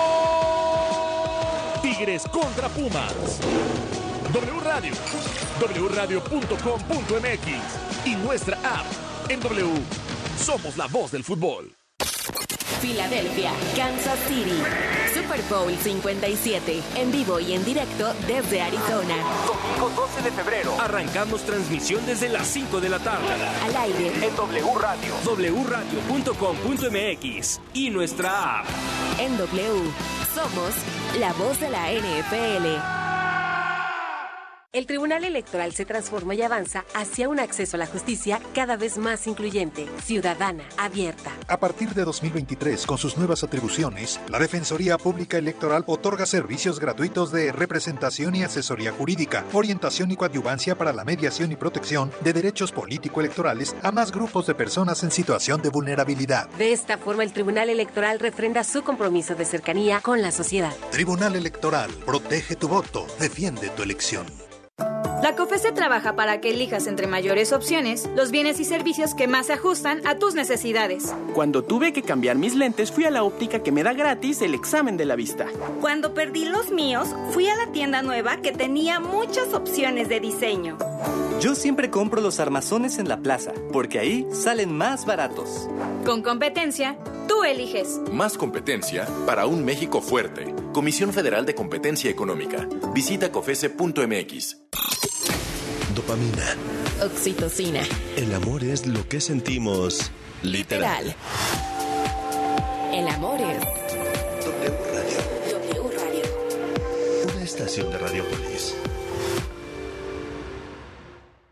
Tigres contra Pumas. W Radio, wradio.com.mx y nuestra app. En W, somos la voz del fútbol. Filadelfia, Kansas City. Super Bowl 57. En vivo y en directo desde Arizona. Domingo 12 de febrero. Arrancamos transmisión desde las 5 de la tarde. Al aire. En W Radio. wradio.com.mx y nuestra app. En W, somos la voz de la NFL. El Tribunal Electoral se transforma y avanza hacia un acceso a la justicia cada vez más incluyente, ciudadana, abierta. A partir de 2023, con sus nuevas atribuciones, la Defensoría Pública Electoral otorga servicios gratuitos de representación y asesoría jurídica, orientación y coadyuvancia para la mediación y protección de derechos político-electorales a más grupos de personas en situación de vulnerabilidad. De esta forma, el Tribunal Electoral refrenda su compromiso de cercanía con la sociedad. Tribunal Electoral, protege tu voto, defiende tu elección. La COFESE trabaja para que elijas entre mayores opciones los bienes y servicios que más se ajustan a tus necesidades. Cuando tuve que cambiar mis lentes, fui a la óptica que me da gratis el examen de la vista. Cuando perdí los míos, fui a la tienda nueva que tenía muchas opciones de diseño. Yo siempre compro los armazones en la plaza, porque ahí salen más baratos. Con competencia, tú eliges. Más competencia para un México fuerte. Comisión Federal de Competencia Económica. Visita cofese.mx. Dopamina. Oxitocina. El amor es lo que sentimos literal. El amor es W Radio. W Radio. Una estación de Radiopolis.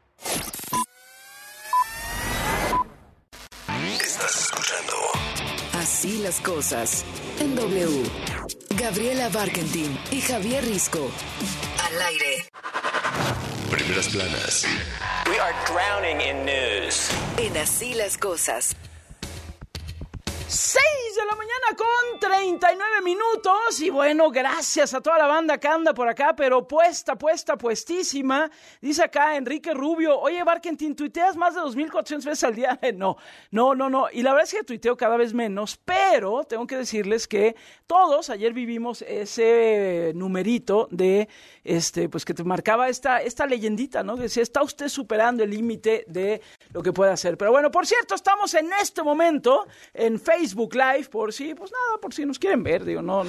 Estás escuchando Así las cosas. En W. Gabriela Barkentin y Javier Risco. Al aire. Primeras planas. We are drowning in news. En Así las cosas. 6 de la mañana con 39 minutos. Y bueno, gracias a toda la banda que anda por acá, pero puestísima. Dice acá Enrique Rubio: oye, Barkentin, ¿tuiteas más de 2,400 veces al día? No. Y la verdad es que tuiteo cada vez menos, pero tengo que decirles que todos ayer vivimos ese numerito de, pues que te marcaba esta leyendita, ¿no? Que decía, está usted superando el límite de lo que puede hacer. Pero bueno, por cierto, estamos en este momento en Facebook Live, por si nos quieren ver, digo, no.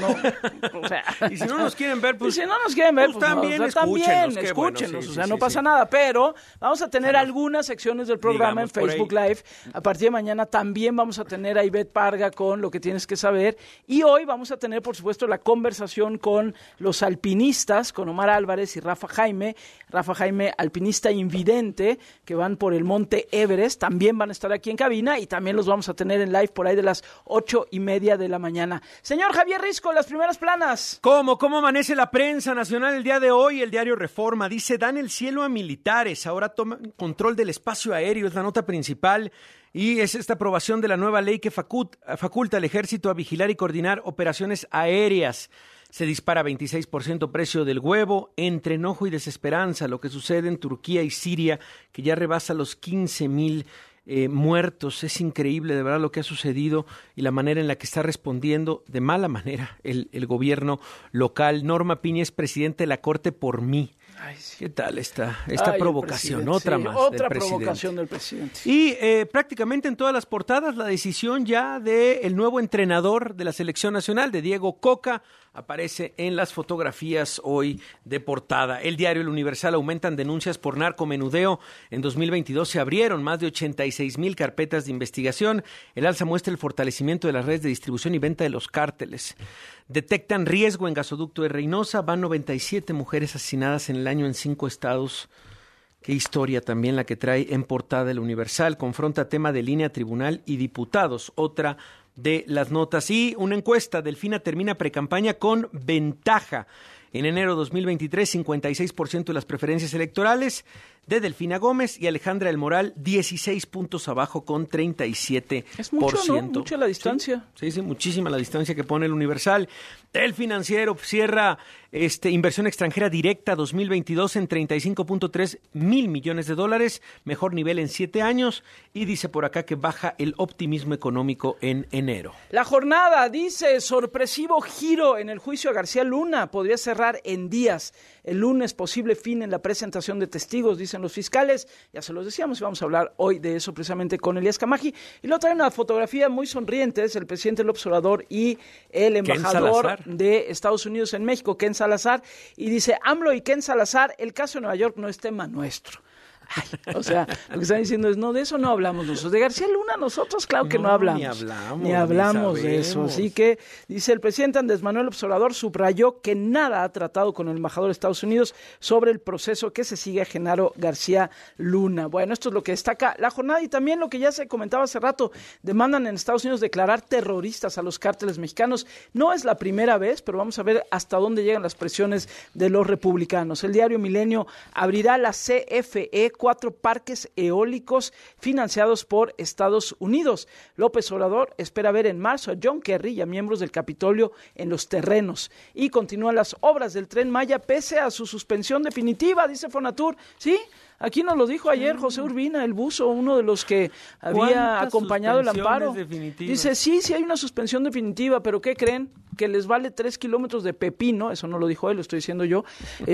O sea, y si no nos quieren ver, pues también escúchenos, o sea, no pasa nada, pero vamos a tener algunas secciones del programa en Facebook Live. A partir de mañana también vamos a tener a Ivette Parga con Lo que tienes que saber, y hoy vamos a tener, por supuesto, la conversación con los alpinistas, con Omar Álvarez y Rafa Jaime, alpinista invidente, que van por el monte Everest. También van a estar aquí en cabina y también los vamos a tener en live por ahí de las 8:30 de la mañana. Señor Javier Risco, las primeras planas. ¿Cómo amanece la prensa nacional el día de hoy? El diario Reforma dice: dan el cielo a militares, ahora toman control del espacio aéreo, es la nota principal. Y es esta aprobación de la nueva ley que faculta al ejército a vigilar y coordinar operaciones aéreas. Se dispara 26% precio del huevo, entre enojo y desesperanza, lo que sucede en Turquía y Siria, que ya rebasa los 15,000 muertos. Es increíble de verdad lo que ha sucedido y la manera en la que está respondiendo de mala manera el gobierno local. Norma Piña es presidente de la Corte por mí. Ay, sí. ¿Qué tal esta provocación? Otra provocación del presidente. Y prácticamente en todas las portadas la decisión ya del nuevo entrenador de la selección nacional, de Diego Coca, aparece en las fotografías hoy de portada. El diario El Universal: aumentan denuncias por narcomenudeo. En 2022 se abrieron más de 86,000 carpetas de investigación. El alza muestra el fortalecimiento de las redes de distribución y venta de los cárteles. Detectan riesgo en gasoducto de Reynosa. Van 97 mujeres asesinadas en el año en 5 estados. Qué historia también la que trae en portada El Universal. Confronta tema de línea, tribunal y diputados. Otra de las notas. Y una encuesta: Delfina termina precampaña con ventaja. En enero 2023, 56% de las preferencias electorales de Delfina Gómez, y Alejandra del Moral 16 puntos abajo con 37%. Es mucho, ¿no? Mucha la distancia. Sí, muchísima la distancia que pone El Universal. El Financiero cierra inversión extranjera directa 2022 en 35.3 mil millones de dólares, mejor nivel en 7 años, y dice por acá que baja el optimismo económico en enero. La Jornada dice: sorpresivo giro en el juicio a García Luna, podría cerrar en días. El lunes posible fin en la presentación de testigos, dicen los fiscales. Ya se los decíamos y vamos a hablar hoy de eso precisamente con Elías Camaji. Y luego trae una fotografía muy sonriente, es el presidente López Obrador y el embajador de Estados Unidos en México, Ken Salazar, y dice: AMLO y Ken Salazar, el caso de Nueva York no es tema nuestro. Ay, o sea, lo que están diciendo es: no, de eso no hablamos nosotros. De García Luna nosotros, claro que no hablamos. Ni hablamos de eso. Así que, dice el presidente Andrés Manuel López Obrador, subrayó que nada ha tratado con el embajador de Estados Unidos sobre el proceso que se sigue a Genaro García Luna. Bueno, esto es lo que destaca La Jornada, y también lo que ya se comentaba hace rato: demandan en Estados Unidos declarar terroristas a los cárteles mexicanos. No es la primera vez, pero vamos a ver hasta dónde llegan las presiones de los republicanos. El diario Milenio: abrirá la CFE 4 parques eólicos financiados por Estados Unidos. López Obrador espera ver en marzo a John Kerry y a miembros del Capitolio en los terrenos. Y continúan las obras del Tren Maya pese a su suspensión definitiva, dice Fonatur. ¿Sí? Aquí nos lo dijo ayer José Urbina, el buzo, uno de los que había acompañado el amparo. Dice, sí hay una suspensión definitiva, pero ¿qué creen? Que les vale 3 kilómetros de pepino, eso no lo dijo él, lo estoy diciendo yo,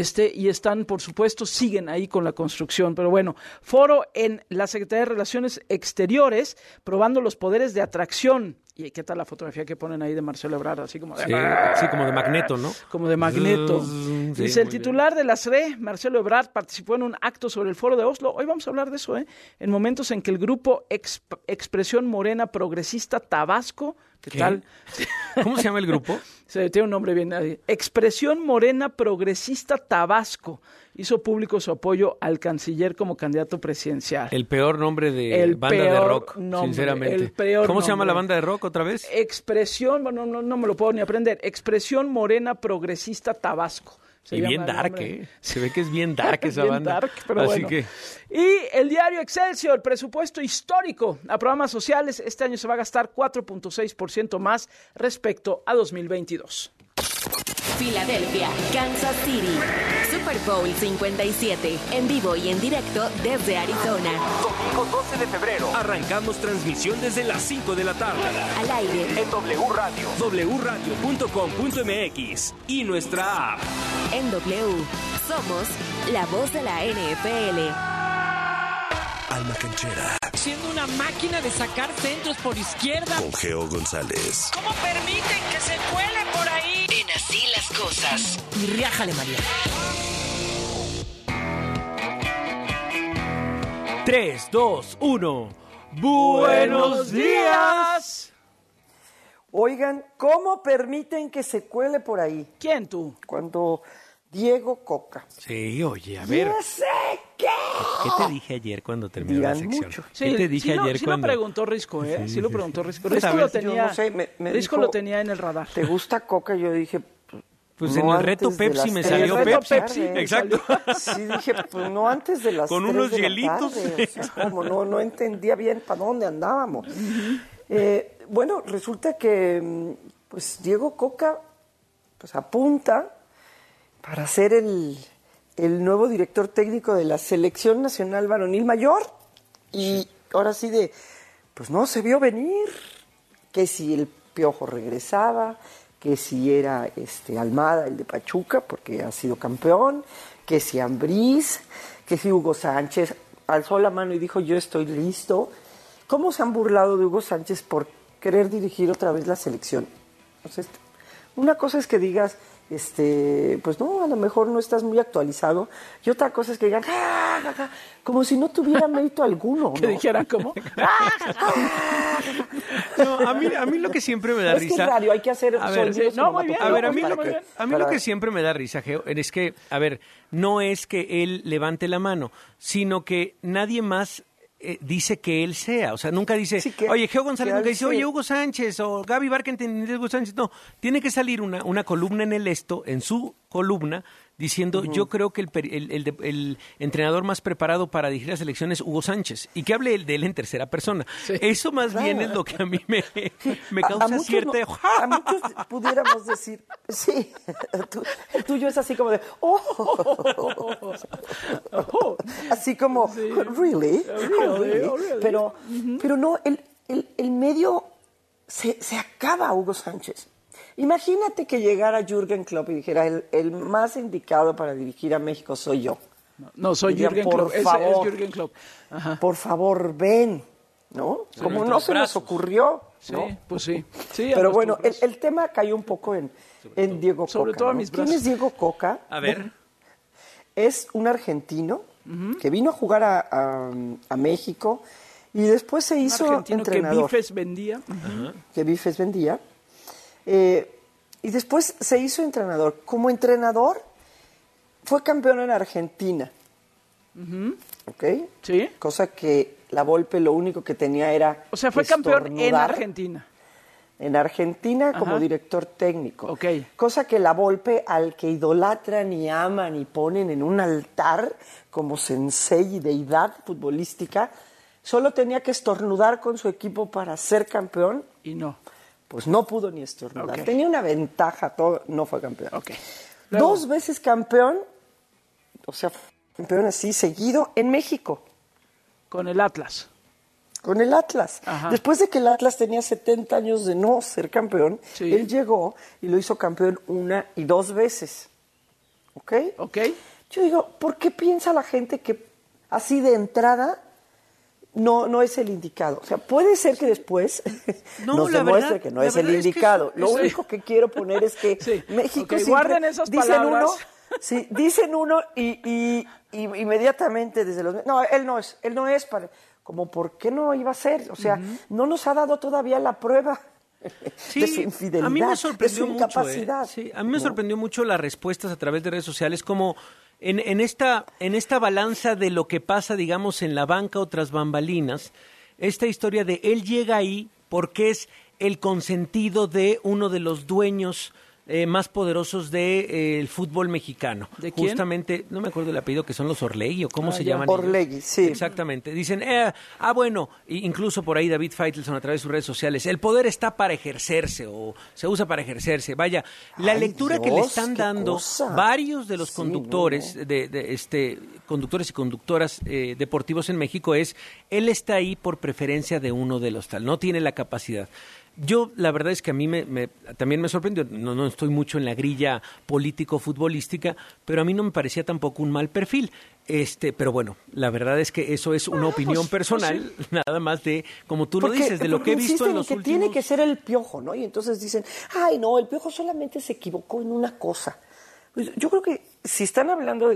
y están, por supuesto, siguen ahí con la construcción. Pero bueno, foro en la Secretaría de Relaciones Exteriores, probando los poderes de atracción. ¿Y qué tal la fotografía que ponen ahí de Marcelo Ebrard? Así como de... Sí, como de magneto, ¿no? Como de magneto. Dice, el titular de la SRE, Marcelo Ebrard, participó en un acto sobre el Foro de Oslo. Hoy vamos a hablar de eso, en momentos en que el grupo Expresión Morena Progresista Tabasco... ¿Qué tal? ¿Cómo se llama el grupo? Tiene un nombre bien. Expresión Morena Progresista Tabasco. hizo público su apoyo al canciller como candidato presidencial. El peor nombre de banda de rock, sinceramente. ¿Cómo se llama la banda de rock otra vez? Expresión, bueno, no me lo puedo ni aprender. Expresión Morena Progresista Tabasco. Y bien dark, Se ve que es bien dark esa banda. Dark, pero así bueno. que... Y el diario Excelsior, presupuesto histórico a programas sociales. Este año se va a gastar 4.6% más respecto a 2022. Filadelfia, Kansas City, Super Bowl 57, en vivo y en directo desde Arizona. Domingo 12 de febrero. Arrancamos transmisión desde las 5 de la tarde. Al aire. En W Radio. wradio.com.mx y nuestra app. En W, somos la voz de la NFL. Alma Canchera. Siendo una máquina de sacar centros por izquierda. Con Geo González. ¿Cómo permiten que se cuele por ahí? En Así las Cosas. Y riájale, María. 3, 2, 1. ¡Buenos días! Oigan, ¿cómo permiten que se cuele por ahí? ¿Quién tú? Cuando Diego Coca. Sí, oye, a ver. ¡Ya sé qué! ¿Qué te dije ayer cuando terminó la sección? Mucho. ¿Qué te dije ayer cuando...? Sí lo preguntó Risco, ¿eh? Sí lo preguntó Risco. Risco lo tenía, no sé, me Risco dijo, lo tenía en el radar. ¿Te gusta Coca? Yo dije... Pues no, en el reto Pepsi me salió Pepsi. Exacto. Sí, dije, pues no antes de las 3 con unos de la hielitos. Tarde, o sea, como no entendía bien para dónde andábamos. Bueno, resulta que pues Diego Coca pues apunta para ser el nuevo director técnico de la Selección Nacional Varonil Mayor. Y ahora sí pues no se vio venir que si el Piojo regresaba, que si era Almada, el de Pachuca, porque ha sido campeón, que si Ambriz, que si Hugo Sánchez alzó la mano y dijo yo estoy listo. ¿Cómo se han burlado de Hugo Sánchez por querer dirigir otra vez la selección? Entonces, una cosa es que digas, pues no, a lo mejor no estás muy actualizado, y otra cosa es que digan, como si no tuviera mérito alguno, ¿no? Que dijeran ¿cómo? No, a mí lo que siempre me da risa... Es que es radio, hay que hacer sonidos. No, muy bien. A ver, a mí lo que siempre me da risa, Geo, es que, a ver, no es que él levante la mano, sino que nadie más dice que él sea, o sea, nunca dice, sí, oye, Geo González nunca dice, oye, Hugo Sánchez o Gaby Barkentin, Hugo Sánchez, no, tiene que salir una columna en su columna, diciendo, yo creo que el entrenador más preparado para dirigir la selección es Hugo Sánchez, y que hable de él en tercera persona. Sí. Eso más bien es lo que a mí me causa cierta... A muchos pudiéramos decir, sí, el tuyo es así como de, así como, sí. Really? Pero no, el medio se acaba, Hugo Sánchez. Imagínate que llegara Jürgen Klopp y dijera, el más indicado para dirigir a México soy yo. No soy Jürgen Klopp, es Jürgen Klopp. Ajá. Por favor, ven, ¿no? Sí, como no se nos ocurrió, ¿no? Sí, pues sí. Pero bueno, el tema cayó un poco en Diego Coca. Sobre todo a mis brazos. ¿Quién es Diego Coca? A ver. Es un argentino que vino a jugar a México y después se hizo entrenador. Que Bifes vendía. Que Bifes vendía. Y después se hizo entrenador. Como entrenador fue campeón en Argentina. ¿Ok? Sí. Cosa que la Volpe lo único que tenía era... O sea, fue campeón en Argentina. En Argentina como director técnico. Ok. Cosa que la Volpe, al que idolatran y aman y ponen en un altar como sensei y deidad futbolística, solo tenía que estornudar con su equipo para ser campeón. Y no. Pues no pudo ni estornudar. Okay. Tenía una ventaja, no fue campeón. Okay. 2 veces campeón, o sea, campeón así seguido en México. Con el Atlas. Con el Atlas. Ajá. Después de que el Atlas tenía 70 años de no ser campeón, él llegó y lo hizo campeón 1 y 2 veces. ¿Ok? Ok. Yo digo, ¿por qué piensa la gente que así de entrada... No es el indicado. O sea, puede ser que después nos demuestre que no es el indicado. Lo único que quiero poner es que México siempre guarden esas palabras. Dicen uno y inmediatamente desde los... No, él no es para... Como, ¿por qué no iba a ser? O sea, no nos ha dado todavía la prueba de su infidelidad, a mí me sorprendió de su incapacidad. Mucho, a mí me sorprendió mucho las respuestas a través de redes sociales, como en esta balanza de lo que pasa, digamos, en la banca o tras bambalinas, esta historia de él llega ahí porque es el consentido de uno de los dueños más poderosos del fútbol mexicano. ¿De quién? Justamente, no me acuerdo el apellido, que son los Orlegui, o cómo se llaman. Orlegui, sí. Exactamente. Dicen, bueno, incluso por ahí David Feitelson a través de sus redes sociales, el poder está para ejercerse, o se usa para ejercerse. Vaya, la lectura que le están dando varios de los conductores, conductores y conductoras deportivos en México es, él está ahí por preferencia de uno de los tal, no tiene la capacidad. Yo, la verdad es que a mí también me sorprendió, no estoy mucho en la grilla político-futbolística, pero a mí no me parecía tampoco un mal perfil. Pero bueno, la verdad es que eso es una opinión personal, sí. Nada más de, como tú lo dices, de lo que he visto en los últimos... tiene que ser el Piojo, ¿no? Y entonces dicen, ay, no, el Piojo solamente se equivocó en una cosa. Pues yo creo que si están hablando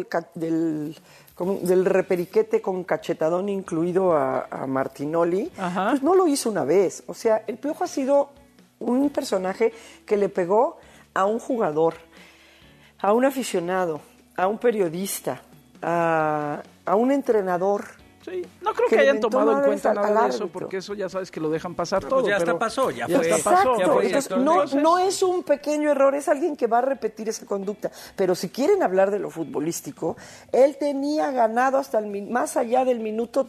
del reperiquete con cachetadón incluido a Martinoli, pues no lo hizo una vez. O sea, el Piojo ha sido un personaje que le pegó a un jugador, a un aficionado, a un periodista, a un entrenador. Sí, no creo que hayan tomado en cuenta nada de eso, porque eso ya sabes que lo dejan pasar todo. Pues ya hasta pasó, ya fue. Entonces, no es un pequeño error, es alguien que va a repetir esa conducta. Pero si quieren hablar de lo futbolístico, él tenía ganado hasta más allá del minuto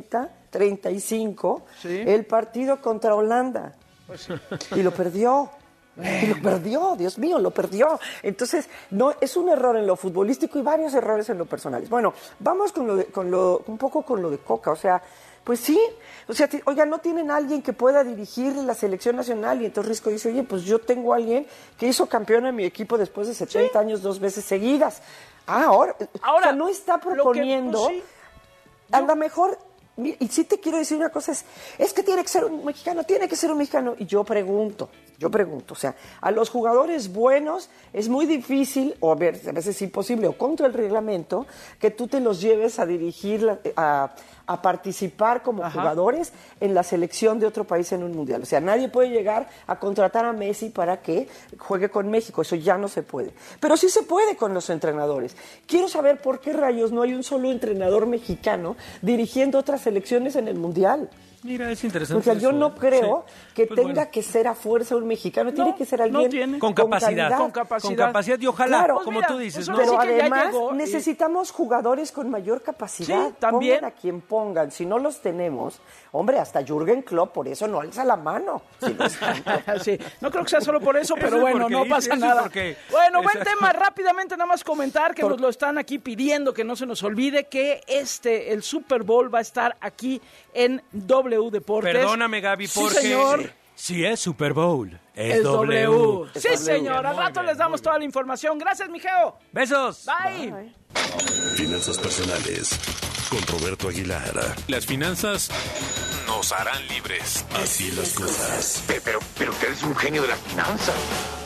35, el partido contra Holanda. Pues sí. Y lo perdió. Y lo perdió, Dios mío, lo perdió. Entonces, no es un error en lo futbolístico y varios errores en lo personal. Bueno, vamos un poco con lo de Coca. O sea, pues sí, o sea, oiga, no tienen a alguien que pueda dirigir la selección nacional. Y entonces Risco dice, oye, pues yo tengo a alguien que hizo campeón en mi equipo después de 70 años 2 veces seguidas. Ahora o sea, no está proponiendo, a lo mejor... Y sí te quiero decir una cosa, es que tiene que ser un mexicano, y yo pregunto, o sea, a los jugadores buenos es muy difícil, o a veces imposible, o contra el reglamento, que tú te los lleves a dirigir, a participar como jugadores en la selección de otro país en un mundial. O sea, nadie puede llegar a contratar a Messi para que juegue con México, eso ya no se puede. Pero sí se puede con los entrenadores. Quiero saber por qué rayos no hay un solo entrenador mexicano dirigiendo otras selecciones en el mundial. Mira, es interesante. Porque yo no creo que tenga que ser a fuerza un mexicano, tiene que ser alguien con capacidad. Con capacidad y ojalá, como tú dices. Pues pero además necesitamos jugadores con mayor capacidad. Sí, también. Pongan a quien pongan. Si no los tenemos, hombre, hasta Jürgen Klopp por eso no alza la mano. Si no, sí, no creo que sea solo por eso, pero bueno, no pasa nada. Bueno, buen tema, rápidamente nada más comentar que nos lo están aquí pidiendo, que no se nos olvide que el Super Bowl va a estar aquí en W Deportes. Perdóname, Gaby, porque... Sí, señor. Si es Super Bowl, es W. Sí, señor. Al rato les damos toda la información. Gracias, mijeo. Besos. Bye. Finanzas personales con Roberto Aguilar. Las finanzas nos harán libres. Así las cosas. Pero usted es un genio de las finanzas.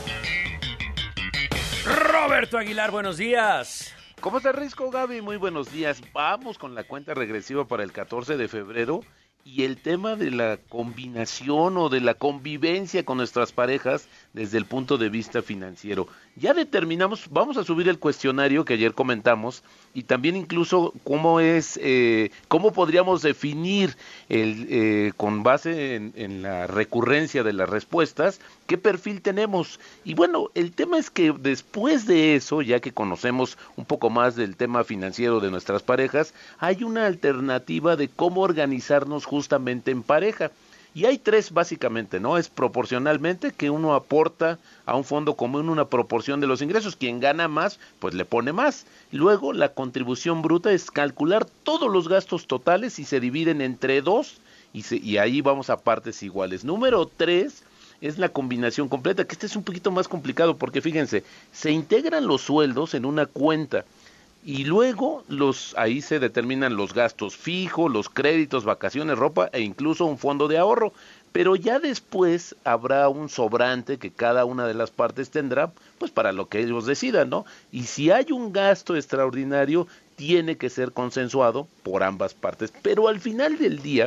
Roberto Aguilar, buenos días. ¿Cómo está, Risco, Gaby? Muy buenos días. Vamos con la cuenta regresiva para el 14 de febrero. Y el tema de la combinación o de la convivencia con nuestras parejas desde el punto de vista financiero. Ya determinamos, vamos a subir el cuestionario que ayer comentamos y también incluso cómo podríamos definir con base en la recurrencia de las respuestas, qué perfil tenemos. Y bueno, el tema es que después de eso, ya que conocemos un poco más del tema financiero de nuestras parejas, hay una alternativa de cómo organizarnos justamente en pareja. Y hay tres básicamente, ¿no? Es proporcionalmente, que uno aporta a un fondo común una proporción de los ingresos. Quien gana más, pues le pone más. Luego, la contribución bruta es calcular todos los gastos totales y se dividen entre dos y ahí vamos a partes iguales. Número 3 es la combinación completa, que este es un poquito más complicado porque fíjense, se integran los sueldos en una cuenta. Y luego ahí se determinan los gastos fijos, los créditos, vacaciones, ropa e incluso un fondo de ahorro. Pero ya después habrá un sobrante que cada una de las partes tendrá, pues para lo que ellos decidan, ¿no? Y si hay un gasto extraordinario, tiene que ser consensuado por ambas partes. Pero al final del día,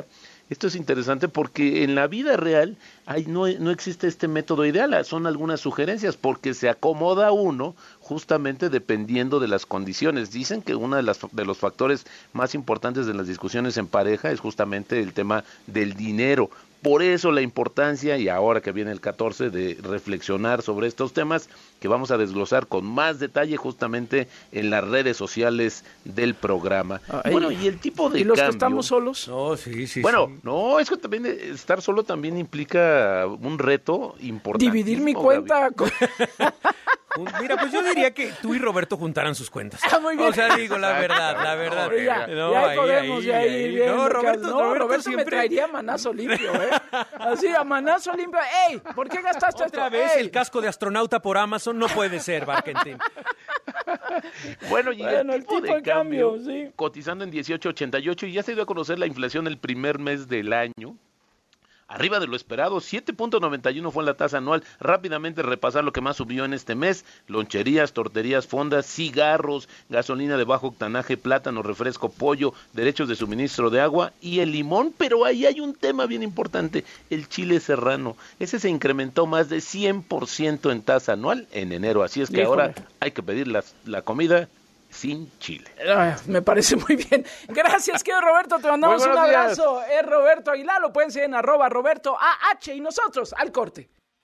Esto es interesante porque en la vida real no existe este método ideal, son algunas sugerencias porque se acomoda uno justamente dependiendo de las condiciones. Dicen que uno de los factores más importantes de las discusiones en pareja es justamente el tema del dinero. Por eso la importancia, y ahora que viene el 14, de reflexionar sobre estos temas que vamos a desglosar con más detalle justamente en las redes sociales del programa. Bueno, y el tipo de ¿Y los cambio, que estamos solos? No, sí. Bueno, no, es que también estar solo también implica un reto importante. Dividir mi cuenta. Mira, pues yo diría que tú y Roberto juntaran sus cuentas. Muy bien. O sea, digo, la verdad. Ya podemos ir viendo. No, Roberto siempre me traería manazo limpio, ¿eh? Así, a manazo limpio. ¡Ey! ¿Por qué gastaste otra esto? vez ¡Ey! el casco de astronauta por Amazon? No puede ser, Barkentin. Bueno, y el tipo de cambio, sí. Cotizando en 18.88 y ya se dio a conocer la inflación el primer mes del año. Arriba de lo esperado, 7.91 fue la tasa anual. Rápidamente repasar lo que más subió en este mes: loncherías, torterías, fondas, cigarros, gasolina de bajo octanaje, plátano, refresco, pollo, derechos de suministro de agua y el limón. Pero ahí hay un tema bien importante: el chile serrano. Ese se incrementó más de 100% en tasa anual en enero. Así es que ahora hay que pedir la comida sin chile. Me parece muy bien. Gracias, querido Roberto. Te mandamos un abrazo. Es Roberto Aguilar. Lo pueden seguir en @RobertoAH. Y nosotros, al corte.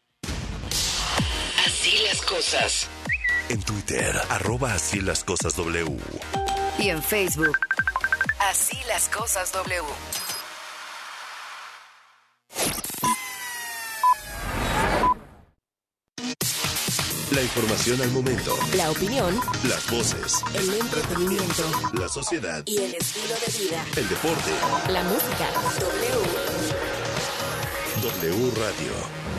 Así las cosas. En Twitter, @Así las cosas W. Y en Facebook, Así las cosas W. La información al momento. La opinión. Las voces. El entretenimiento. La sociedad. Y el estilo de vida. El deporte. La música. W Radio.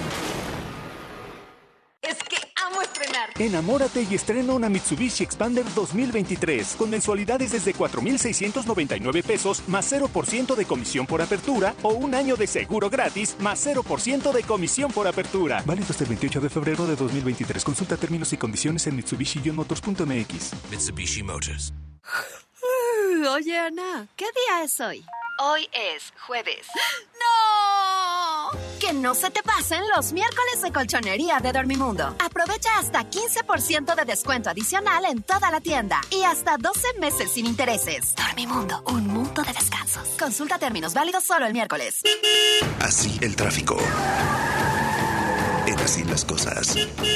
Es que amo estrenar. Enamórate y estrena una Mitsubishi Xpander 2023 con mensualidades desde 4,699 pesos más 0% de comisión por apertura o un año de seguro gratis más 0% de comisión por apertura. Válido hasta el 28 de febrero de 2023. Consulta términos y condiciones en Mitsubishi-motors.mx. Mitsubishi Motors. Oye, Ana, ¿qué día es hoy? Hoy es jueves. ¡No! Que no se te pasen los miércoles de colchonería de Dormimundo. Aprovecha hasta 15% de descuento adicional en toda la tienda y hasta 12 meses sin intereses. Dormimundo, un mundo de descansos. Consulta términos válidos solo el miércoles. Así el tráfico. En Así las cosas.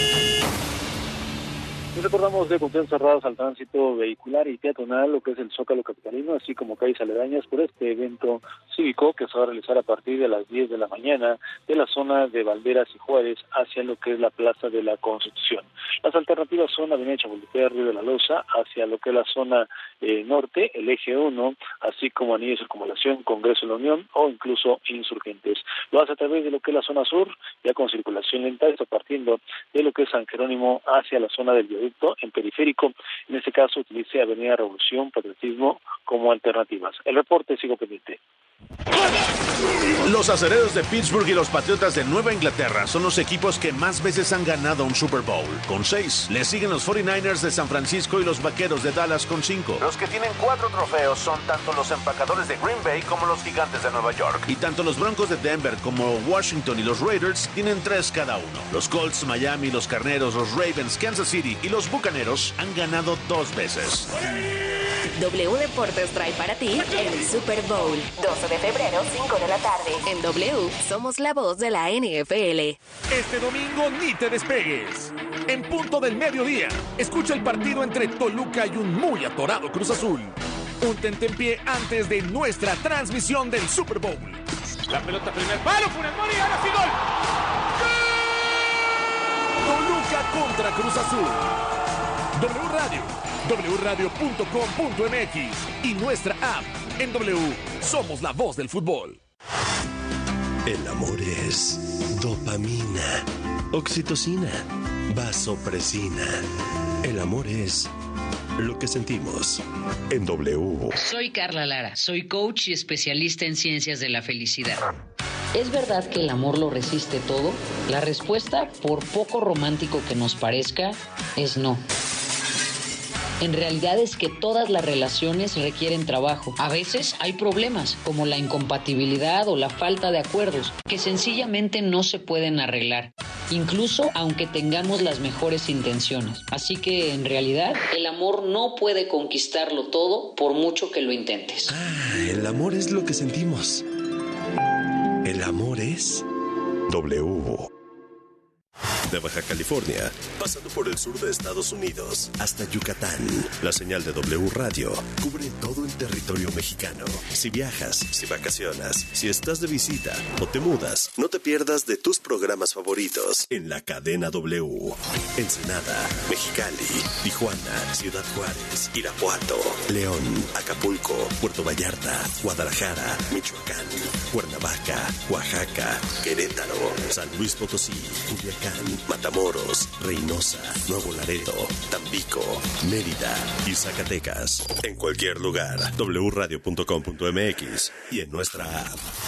Nos recordamos de contener cerradas al tránsito vehicular y peatonal, lo que es el Zócalo capitalino, así como calles aledañas por este evento cívico que se va a realizar a partir de las 10 de la mañana de la zona de Valderas y Juárez hacia lo que es la Plaza de la Constitución. Las alternativas son Avenida Chapultepec, Río de la Loza, hacia lo que es la zona norte, el eje 1, así como Anillo de Circunvalación, Congreso de la Unión o incluso Insurgentes. Lo hace a través de lo que es la zona sur, ya con circulación lenta, esto partiendo de lo que es San Jerónimo hacia la zona del viaducto en periférico. En este caso utilice Avenida Revolución, Patriotismo como alternativas. El reporte sigo pendiente. Los Acereros de Pittsburgh y los Patriotas de Nueva Inglaterra son los equipos que más veces han ganado un Super Bowl, con 6. Le siguen los 49ers de San Francisco y los Vaqueros de Dallas con 5. Los que tienen 4 trofeos son tanto los Empacadores de Green Bay como los Gigantes de Nueva York. Y tanto los Broncos de Denver como Washington y los Raiders tienen 3 cada uno. Los Colts, Miami, los Carneros, los Ravens, Kansas City y los Bucaneros han ganado 2 veces. W Deportes trae para ti el Super Bowl. 12 de febrero, 5 de la tarde. En W, somos la voz de la NFL. Este domingo ni te despegues. En punto del mediodía, escucha el partido entre Toluca y un muy atorado Cruz Azul. Un tentempié antes de nuestra transmisión del Super Bowl. La pelota primer palo, Funes Mori, ahora sí gol. Toluca contra Cruz Azul. W Radio, wradio.com.mx y nuestra app. En W, somos la voz del fútbol. El amor es dopamina, oxitocina, vasopresina. El amor es lo que sentimos en W. Soy Carla Lara, soy coach y especialista en ciencias de la felicidad. ¿Es verdad que el amor lo resiste todo? La respuesta, por poco romántico que nos parezca, es no. En realidad es que todas las relaciones requieren trabajo. A veces hay problemas, como la incompatibilidad o la falta de acuerdos, que sencillamente no se pueden arreglar, incluso aunque tengamos las mejores intenciones. Así que, en realidad, el amor no puede conquistarlo todo por mucho que lo intentes. El amor es lo que sentimos. El amor es W. De Baja California, pasando por el sur de Estados Unidos, hasta Yucatán, la señal de W Radio cubre todo el territorio mexicano. Si viajas, si vacacionas, si estás de visita o te mudas, no te pierdas de tus programas favoritos en la cadena W. Ensenada, Mexicali, Tijuana, Ciudad Juárez, Irapuato, León, Acapulco, Puerto Vallarta, Guadalajara, Michoacán, Cuernavaca, Oaxaca, Querétaro, San Luis Potosí, Culiacán, Matamoros, Reynosa, Nuevo Laredo, Tampico, Mérida y Zacatecas. En cualquier lugar, wradio.com.mx y en nuestra app.